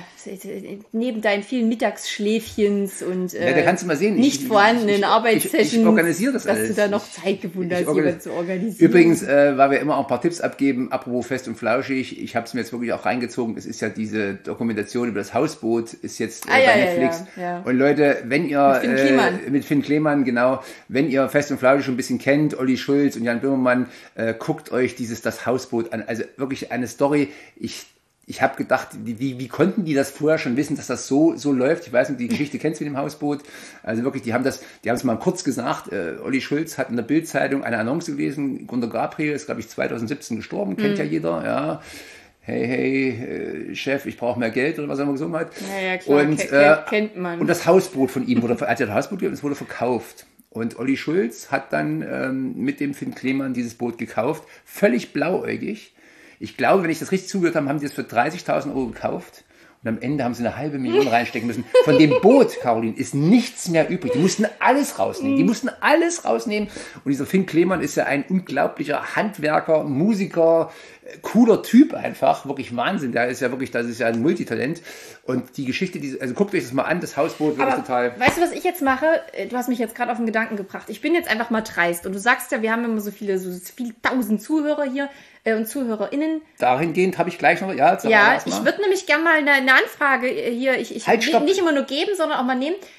neben deinen vielen Mittagsschläfchens und äh, Ja, da kannst du mal sehen. Ich- nicht ich- vorhandenen ich- ich- Arbeitssessions, ich organisiere das dass alles. du da noch Ich- Zeit gefunden ich hast, organis- jemanden zu organisieren. Übrigens, äh, weil wir immer auch ein paar Tipps abgeben, apropos Fest und Flauschig, ich habe es mir jetzt wirklich auch reingezogen, es ist ja diese Dokumentation über das Hausboot, ist jetzt äh, Ah, ja, bei ja, Netflix. ja, ja. Und Leute, wenn ihr... Mit Finn Kliman. Äh, mit Finn Kliman, genau. Wenn ihr Fest und Flauschig schon ein bisschen kennt, Olli Schulz und Jan Böhmermann, äh, guckt euch dieses Das Hausboot an. Also wirklich eine Story, ich... Ich habe gedacht, wie, wie konnten die das vorher schon wissen, dass das so so läuft? Ich weiß nicht, die Geschichte kennst du mit dem Hausboot. Also wirklich, die haben das, die haben es mal kurz gesagt. Äh, Olli Schulz hat in der Bild-Zeitung eine Annonce gelesen. Gunter Gabriel ist, glaube ich, zwanzig siebzehn gestorben, kennt ja jeder. Ja, hey hey äh, Chef, ich brauche mehr Geld oder was er immer gesungen hat. Ja, ja, klar, und ke- äh, ke- kennt man. Und das Hausboot von ihm wurde, er hat ja das Hausboot gegeben, es wurde verkauft. Und Olli Schulz hat dann ähm, mit dem Finn Kliman dieses Boot gekauft, völlig blauäugig. Ich glaube, wenn ich das richtig zugehört habe, haben die das für dreißigtausend Euro gekauft. Und am Ende haben sie eine halbe Million reinstecken müssen. Von dem Boot, Caroline, ist nichts mehr übrig. Die mussten alles rausnehmen. Die mussten alles rausnehmen. Und dieser Finn Kliman ist ja ein unglaublicher Handwerker, Musiker, cooler Typ einfach. Wirklich Wahnsinn. Der ist ja wirklich, das ist ja ein Multitalent. Und die Geschichte, die, also guckt euch das mal an, das Hausboot, wirklich Aber total... weißt du, was ich jetzt mache? Du hast mich jetzt gerade auf den Gedanken gebracht. Ich bin jetzt einfach mal dreist. Und du sagst ja, wir haben immer so viele, so viele tausend Zuhörer hier äh, und ZuhörerInnen. Dahingehend habe ich gleich noch... Ja, sag mal Ja, erst mal. ich würde nämlich gerne mal eine, eine Anfrage hier, ich, ich Halt, stopp. nicht immer nur geben, sondern auch mal nehmen.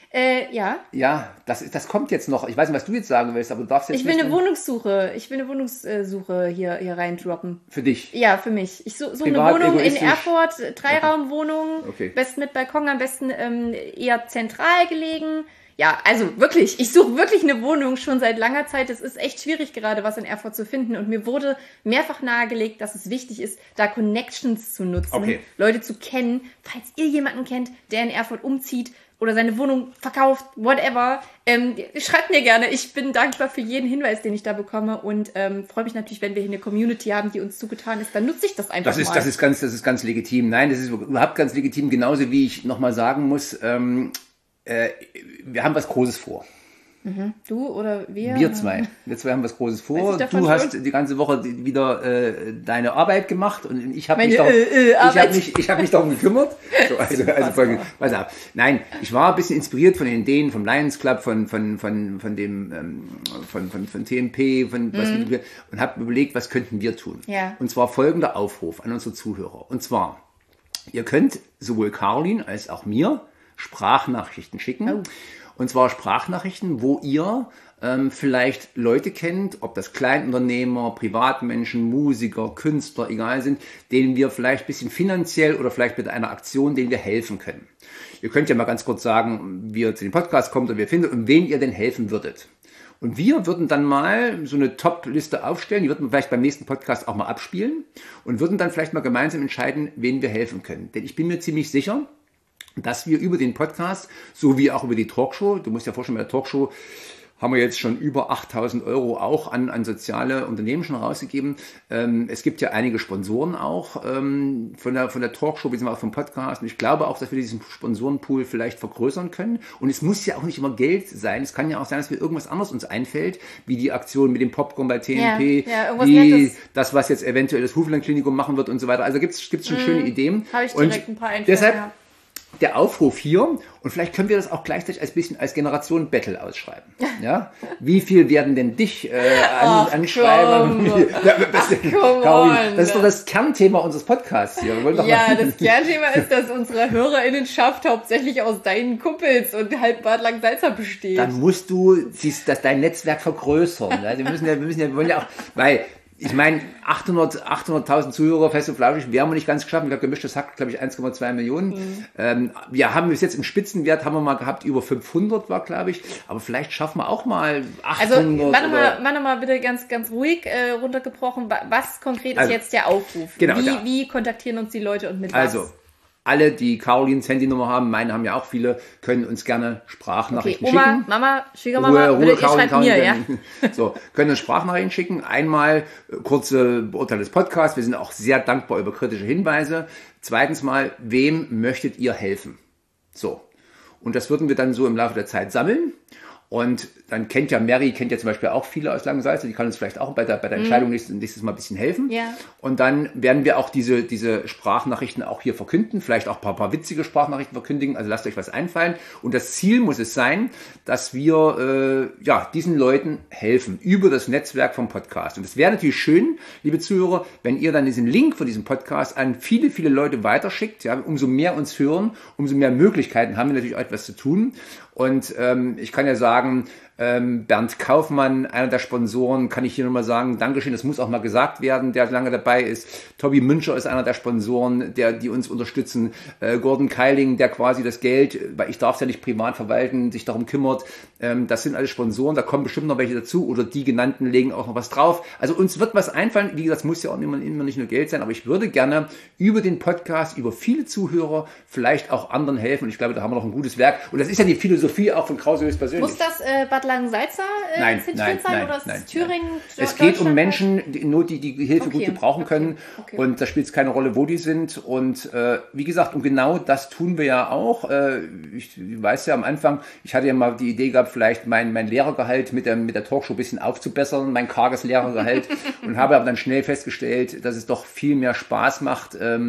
Äh, ja. Ja, das, ist- das kommt jetzt noch. Ich weiß nicht, was du jetzt sagen willst, aber du darfst jetzt Ich will nicht eine Wohnungssuche. Ich will eine Wohnungssuche hier, hier reindroppen. für dich. Ja, für mich. Ich suche such eine Privat, Wohnung in egoistisch. Erfurt, Dreiraumwohnung, Okay. besten mit Balkon, am besten ähm, eher zentral gelegen. Ja, also wirklich, ich suche wirklich eine Wohnung schon seit langer Zeit. Es ist echt schwierig gerade, was in Erfurt zu finden. Und mir wurde mehrfach nahegelegt, dass es wichtig ist, da Connections zu nutzen, Okay. Leute zu kennen. Falls ihr jemanden kennt, der in Erfurt umzieht oder seine Wohnung verkauft, whatever, ähm, schreibt mir gerne. Ich bin dankbar für jeden Hinweis, den ich da bekomme und ähm, freue mich natürlich, wenn wir hier eine Community haben, die uns zugetan ist. Dann nutze ich das einfach Das ist, mal. das ist ganz, das ist ganz legitim. Nein, das ist überhaupt ganz legitim. Genauso wie ich nochmal sagen muss, ähm, äh, wir haben was Großes vor. Du oder wir? Wir zwei. Wir zwei haben was Großes Weiß vor. ich davon Du hast schon? die ganze Woche die- wieder äh, deine Arbeit gemacht und ich habe Meine, mich, darum- äh, äh, ich hab Arbeit. mich, ich hab mich darum gekümmert. So, also, also folgende, pass auf. Nein, ich war ein bisschen inspiriert von den Ideen vom Lions Club, von, von, von, von dem, ähm, von, von, von T M P, von was wir, und habe überlegt, was könnten wir tun. Mhm. Ja. Und zwar folgender Aufruf an unsere Zuhörer. Und zwar, ihr könnt sowohl Caroline als auch mir Sprachnachrichten schicken. Oh. Und zwar Sprachnachrichten, wo ihr ähm, vielleicht Leute kennt, ob das Kleinunternehmer, Privatmenschen, Musiker, Künstler, egal sind, denen wir vielleicht ein bisschen finanziell oder vielleicht mit einer Aktion, denen wir helfen können. Ihr könnt ja mal ganz kurz sagen, wie ihr zu dem Podcast kommt und wer findet und wen ihr denn helfen würdet. Und wir würden dann mal so eine Top-Liste aufstellen, die würden wir vielleicht beim nächsten Podcast auch mal abspielen und würden dann vielleicht mal gemeinsam entscheiden, wen wir helfen können. Denn ich bin mir ziemlich sicher, dass wir über den Podcast, so wie auch über die Talkshow, du musst dir vorstellen, bei der Talkshow haben wir jetzt schon über achttausend Euro auch an, an soziale Unternehmen schon rausgegeben. Ähm, es gibt ja einige Sponsoren auch ähm, von der, von der Talkshow, beziehungsweise auch vom Podcast. Und ich glaube auch, dass wir diesen Sponsorenpool vielleicht vergrößern können. Und es muss ja auch nicht immer Geld sein. Es kann ja auch sein, dass mir irgendwas anderes uns einfällt, wie die Aktion mit dem Popcorn bei T M P, Ja, ja, irgendwas wie Nettes. das, was jetzt eventuell das Huflein-Klinikum machen wird und so weiter. Also gibt es schon schöne Ideen. Habe ich Und direkt ein paar Einfälle, deshalb ja. der Aufruf hier, und vielleicht können wir das auch gleichzeitig als bisschen als Generation Battle ausschreiben. Ja? Wie viel werden denn dich äh, an, Ach, anschreiben? komm. Ja, das, come Caroline, on. das ist doch das Kernthema unseres Podcasts hier. Wir wollen doch Ja, mal, das Kernthema ist, dass unsere Hörerinnenschaft hauptsächlich aus deinen Kumpels und halb Bad Langsalza besteht. dann musst du dies, das, dein Netzwerk vergrößern. Ja? Wir müssen ja, wir müssen ja, wir wollen ja auch, weil ich meine, achthundert, achthunderttausend Zuhörer, fest und flauschig, wir haben wir nicht ganz geschafft. Ich glaube, gemischtes Hack, glaube ich, eins Komma zwei Millionen. Mhm. Ähm, wir haben bis jetzt im Spitzenwert, haben wir mal gehabt, über fünfhundert war, glaube ich. Aber vielleicht schaffen wir auch mal Also, achthundert. warte mal, oder, warte mal bitte ganz, ganz ruhig äh, runtergebrochen. Wa- Was konkret ist Also, jetzt der Aufruf? genau, wie, der- wie kontaktieren uns die Leute und mit also, was? alle, die Carolines Handynummer haben, meine haben ja auch viele, können uns gerne Okay, Sprachnachrichten Oma, schicken. Mama, Schwiegermama, bitte, ihr schreibt mir, ja? So, können uns Sprachnachrichten schicken. Einmal äh, kurze Beurteilung des Podcasts. Wir sind auch sehr dankbar über kritische Hinweise. Zweitens mal, wem möchtet ihr helfen? So. Und das würden wir dann so im Laufe der Zeit sammeln. Und dann kennt ja Mary, kennt ja zum Beispiel auch viele aus Langensalza, die kann uns vielleicht auch bei der, bei der Entscheidung nächstes, nächstes Mal ein bisschen helfen. Ja. Und dann werden wir auch diese, diese Sprachnachrichten auch hier verkünden, vielleicht auch ein paar, paar witzige Sprachnachrichten verkündigen, also lasst euch was einfallen. Und das Ziel muss es sein, dass wir äh, ja, diesen Leuten helfen über das Netzwerk vom Podcast. Und es wäre natürlich schön, liebe Zuhörer, wenn ihr dann diesen Link von diesem Podcast an viele, viele Leute weiterschickt. Ja, umso mehr uns hören, umso mehr Möglichkeiten haben wir natürlich auch etwas zu tun. Und ähm, ich kann ja sagen, ähm, Bernd Kaufmann, einer der Sponsoren, kann ich hier nochmal sagen, Dankeschön, das muss auch mal gesagt werden, der lange dabei ist. Tobi Müncher ist einer der Sponsoren, der, die uns unterstützen. Äh, Gordon Keiling, der quasi das Geld, weil ich darf es ja nicht privat verwalten, sich darum kümmert. Ähm, das sind alles Sponsoren, da kommen bestimmt noch welche dazu oder die genannten legen auch noch was drauf. Also uns wird was einfallen. Wie gesagt, es muss ja auch immer, immer nicht nur Geld sein, aber ich würde gerne über den Podcast, über viele Zuhörer vielleicht auch anderen helfen. Und ich glaube, da haben wir noch ein gutes Werk. Und das ist ja die Philosophie auch von Krause höchstpersönlich. Muss das äh, Bad Langensalza äh, Nein, Institut nein, sein nein, oder ist nein, es Thüringen? Es geht um Deutschland? Menschen, die in Not, die die Hilfe Okay, gut gebrauchen okay, können. okay. Und da spielt es keine Rolle, wo die sind. Und äh, wie gesagt, und genau das tun wir ja auch. Äh, ich, ich weiß ja am Anfang, ich hatte ja mal die Idee gehabt, vielleicht mein, mein Lehrergehalt mit der, mit der Talkshow ein bisschen aufzubessern, mein karges Lehrergehalt. Und habe aber dann schnell festgestellt, dass es doch viel mehr Spaß macht, ähm,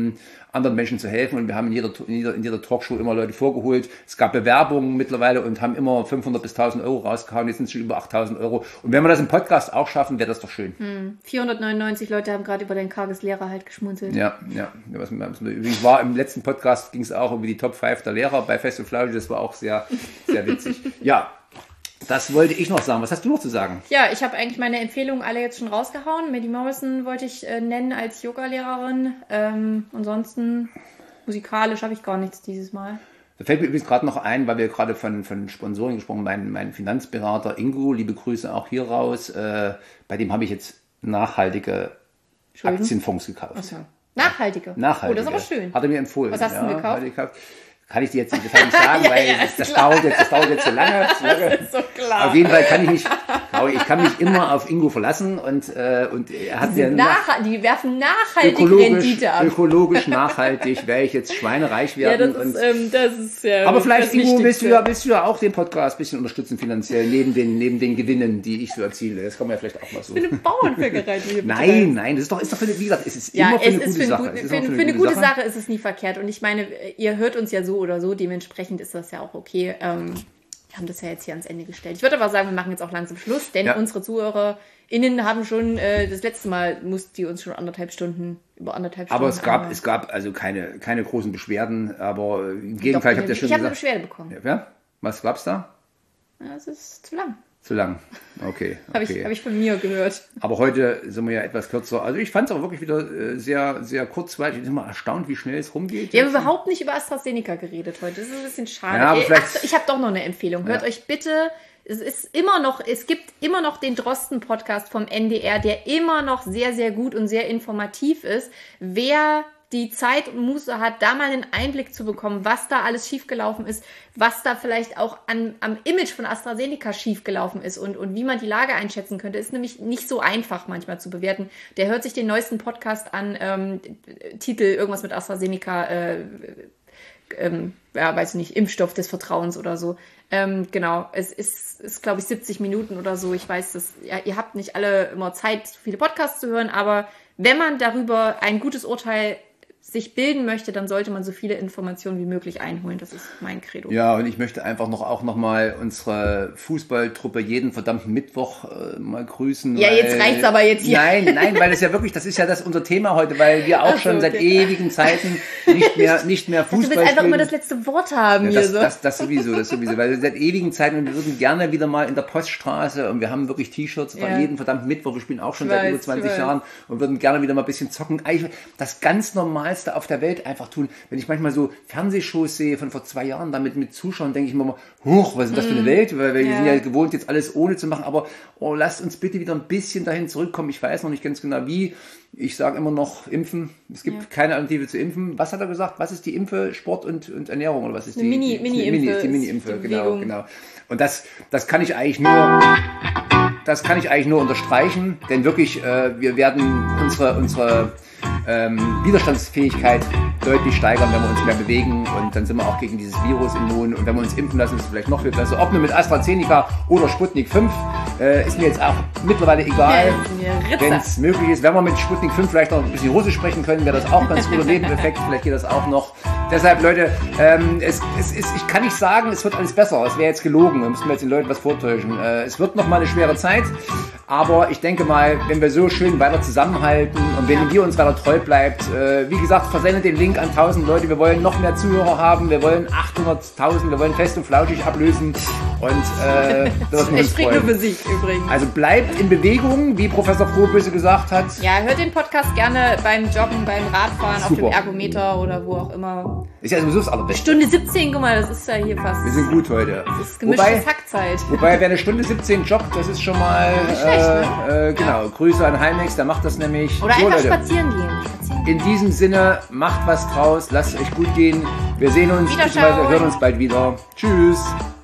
anderen Menschen zu helfen. Und wir haben in jeder, in jeder, in jeder Talkshow immer Leute vorgeholt. Es gab Bewerbungen mittlerweile und haben immer fünfhundert bis tausend Euro rausgehauen. Jetzt sind es schon über achttausend Euro. Und wenn wir das im Podcast auch schaffen, wäre das doch schön. Hm. vierhundertneunundneunzig Leute haben gerade über dein karges Lehrer halt geschmunzelt. Ja, ja. Was, was, übrigens war im letzten Podcast, ging es auch über die Top fünf der Lehrer bei Fest und Flauschig. Das war auch sehr, sehr witzig. Ja. Das wollte ich noch sagen. Was hast du noch zu sagen? Ja, ich habe eigentlich meine Empfehlungen alle jetzt schon rausgehauen. Maddie Morrison wollte ich äh, nennen als Yoga-Lehrerin. Ähm, ansonsten musikalisch habe ich gar nichts dieses Mal. Da fällt mir übrigens gerade noch ein, weil wir gerade von, von Sponsoren gesprochen haben, mein, mein Finanzberater Ingo, liebe Grüße auch hier raus, äh, bei dem habe ich jetzt nachhaltige Aktienfonds gekauft. Ach so. Nachhaltige? Nachhaltige. Oh, das ist aber schön. Hat er mir empfohlen. Was hast du ja, denn gekauft? gekauft? Kann ich dir jetzt im Detail nicht sagen, ja, weil ja, das, das, dauert jetzt, das dauert jetzt so lange. So lange. Das ist so klar. Auf jeden Fall kann ich mich, ich kann mich immer auf Ingo verlassen und, äh, und er hat mir nach, die werfen nachhaltig Rendite ab. Ökologisch nachhaltig werde ich jetzt schweinereich werden. Ja, das ist, ähm, das ist ja. Aber vielleicht, Ingo, willst du, ja, willst du ja auch den Podcast ein bisschen unterstützen finanziell, neben den, neben den Gewinnen, die ich so erziele. Das kann man ja vielleicht auch mal so. Für eine Bauernfäckerei, die hier Nein, nein, das ist doch, ist doch für, wie gesagt, es ist ja, immer für es eine ist gute für Sache. Eine, für, für, für eine gute Sache. Sache ist es nie verkehrt. Und ich meine, ihr hört uns ja so oder so, dementsprechend ist das ja auch okay. Ähm, wir haben das ja jetzt hier ans Ende gestellt. Ich würde aber sagen, wir machen jetzt auch langsam Schluss, denn ja. unsere ZuhörerInnen haben schon, äh, das letzte Mal mussten die uns schon anderthalb Stunden, über anderthalb Stunden. Aber es gab, anhören. es gab also keine, keine großen Beschwerden, aber im Gegenteil, ich habe ja schon Ich habe eine gesagt, Beschwerde bekommen. Ja? Was gab's da? Ja, es ist zu lang. Zu lang. Okay. okay. Habe ich, hab ich von mir gehört. Aber heute sind wir ja etwas kürzer. Also ich fand es aber wirklich wieder äh, sehr, sehr kurzweilig. Ich bin immer erstaunt, wie schnell es rumgeht. Wir haben überhaupt nicht über AstraZeneca geredet heute. Das ist ein bisschen schade. Ja, aber Ey, ach, ich habe doch noch eine Empfehlung. Hört ja. euch bitte, es ist immer noch, es gibt immer noch den Drosten-Podcast vom N D R, der immer noch sehr, sehr gut und sehr informativ ist. Wer die Zeit und Muße hat, da mal einen Einblick zu bekommen, was da alles schiefgelaufen ist, was da vielleicht auch an, am Image von AstraZeneca schiefgelaufen ist und, und wie man die Lage einschätzen könnte, ist nämlich nicht so einfach manchmal zu bewerten. Der hört sich den neuesten Podcast an, ähm, Titel irgendwas mit AstraZeneca, äh, ähm, ja, weiß ich nicht, Impfstoff des Vertrauens oder so. Ähm, genau, es ist, ist glaube ich, siebzig Minuten oder so. Ich weiß, dass ja, ihr habt nicht alle immer Zeit, so viele Podcasts zu hören, aber wenn man darüber ein gutes Urteil sich bilden möchte, dann sollte man so viele Informationen wie möglich einholen. Das ist mein Credo. Ja, und ich möchte einfach noch auch noch mal unsere Fußballtruppe jeden verdammten Mittwoch äh, mal grüßen. Ja, weil, jetzt reicht's aber jetzt hier. Nein, nein, weil das ja wirklich, das ist ja das unser Thema heute, weil wir auch Ach so, schon seit okay. ewigen Zeiten nicht mehr, nicht mehr Fußball spielen. Du willst einfach spielen. immer das letzte Wort haben ja, hier das, so. Das, das sowieso, das sowieso, weil seit ewigen Zeiten und wir würden gerne wieder mal in der Poststraße und wir haben wirklich T-Shirts von Ja. jeden verdammten Mittwoch, wir spielen auch schon Ich seit weiß, über zwanzig ich Jahren und würden gerne wieder mal ein bisschen zocken. Eigentlich das ganz Normalste auf der Welt einfach tun. Wenn ich manchmal so Fernsehshows sehe von vor zwei Jahren, damit mit Zuschauern, denke ich mir immer, huch, was ist das für eine Welt? Weil wir Ja. sind ja gewohnt, jetzt alles ohne zu machen, aber oh, lasst uns bitte wieder ein bisschen dahin zurückkommen. Ich weiß noch nicht ganz genau wie. Ich sage immer noch impfen. Es gibt Ja. keine Alternative zu impfen. Was hat er gesagt? Was ist die Impfe? Sport und, und Ernährung oder was ist Eine die? Mini- die, Mini-Impfe Mini, die ist Mini-Impfe, die genau, Bewegung. genau. Und das, das kann ich eigentlich nur, das kann ich eigentlich nur unterstreichen, denn wirklich, äh, wir werden unsere, unsere ähm, Widerstandsfähigkeit deutlich steigern, wenn wir uns mehr bewegen und dann sind wir auch gegen dieses Virus immun und wenn wir uns impfen lassen, ist es vielleicht noch viel besser. Ob nur mit AstraZeneca oder Sputnik fünf, äh, ist mir jetzt auch mittlerweile egal. Ja, Wenn es möglich ist, wenn wir mit Sputnik fünf vielleicht noch ein bisschen Russisch sprechen können, wäre das auch ganz guter Nebeneffekt. Vielleicht geht das auch noch. Deshalb, Leute, ähm, es, es ist, ich kann nicht sagen, es wird alles besser. Es wäre jetzt gelogen. Wir müssen jetzt den Leuten was vortäuschen. Äh, es wird noch mal eine schwere Zeit. Aber ich denke mal, wenn wir so schön weiter zusammenhalten und wenn ihr uns weiter treu bleibt, äh, wie gesagt, versendet den Link an tausend Leute. Wir wollen noch mehr Zuhörer haben. Wir wollen achthunderttausend. Wir wollen Fest und Flauschig ablösen. Und äh, das wird Er uns spricht nur freuen. für sich übrigens. Also bleibt in Bewegung, wie Professor Frohböse gesagt hat. Ja, hört den Podcast gerne beim Joggen, beim Radfahren, auf Super. dem Ergometer oder wo auch immer. Ist ja sowieso das Allerbeste. Stunde siebzehn, guck mal, das ist ja hier fast. Wir sind gut heute. Das ist gemischtes Wobei, Hackzeit. wobei, wer eine Stunde siebzehn joggt, das ist schon mal. Nicht schlecht, äh, äh, genau, Grüße an Heinex, der macht das nämlich. Oder So, einfach Leute, spazieren gehen. Spazieren gehen. in diesem Sinne, macht was draus, lasst es euch gut gehen. Wir sehen uns, Wiederschauen. beziehungsweise hören uns bald wieder. Tschüss.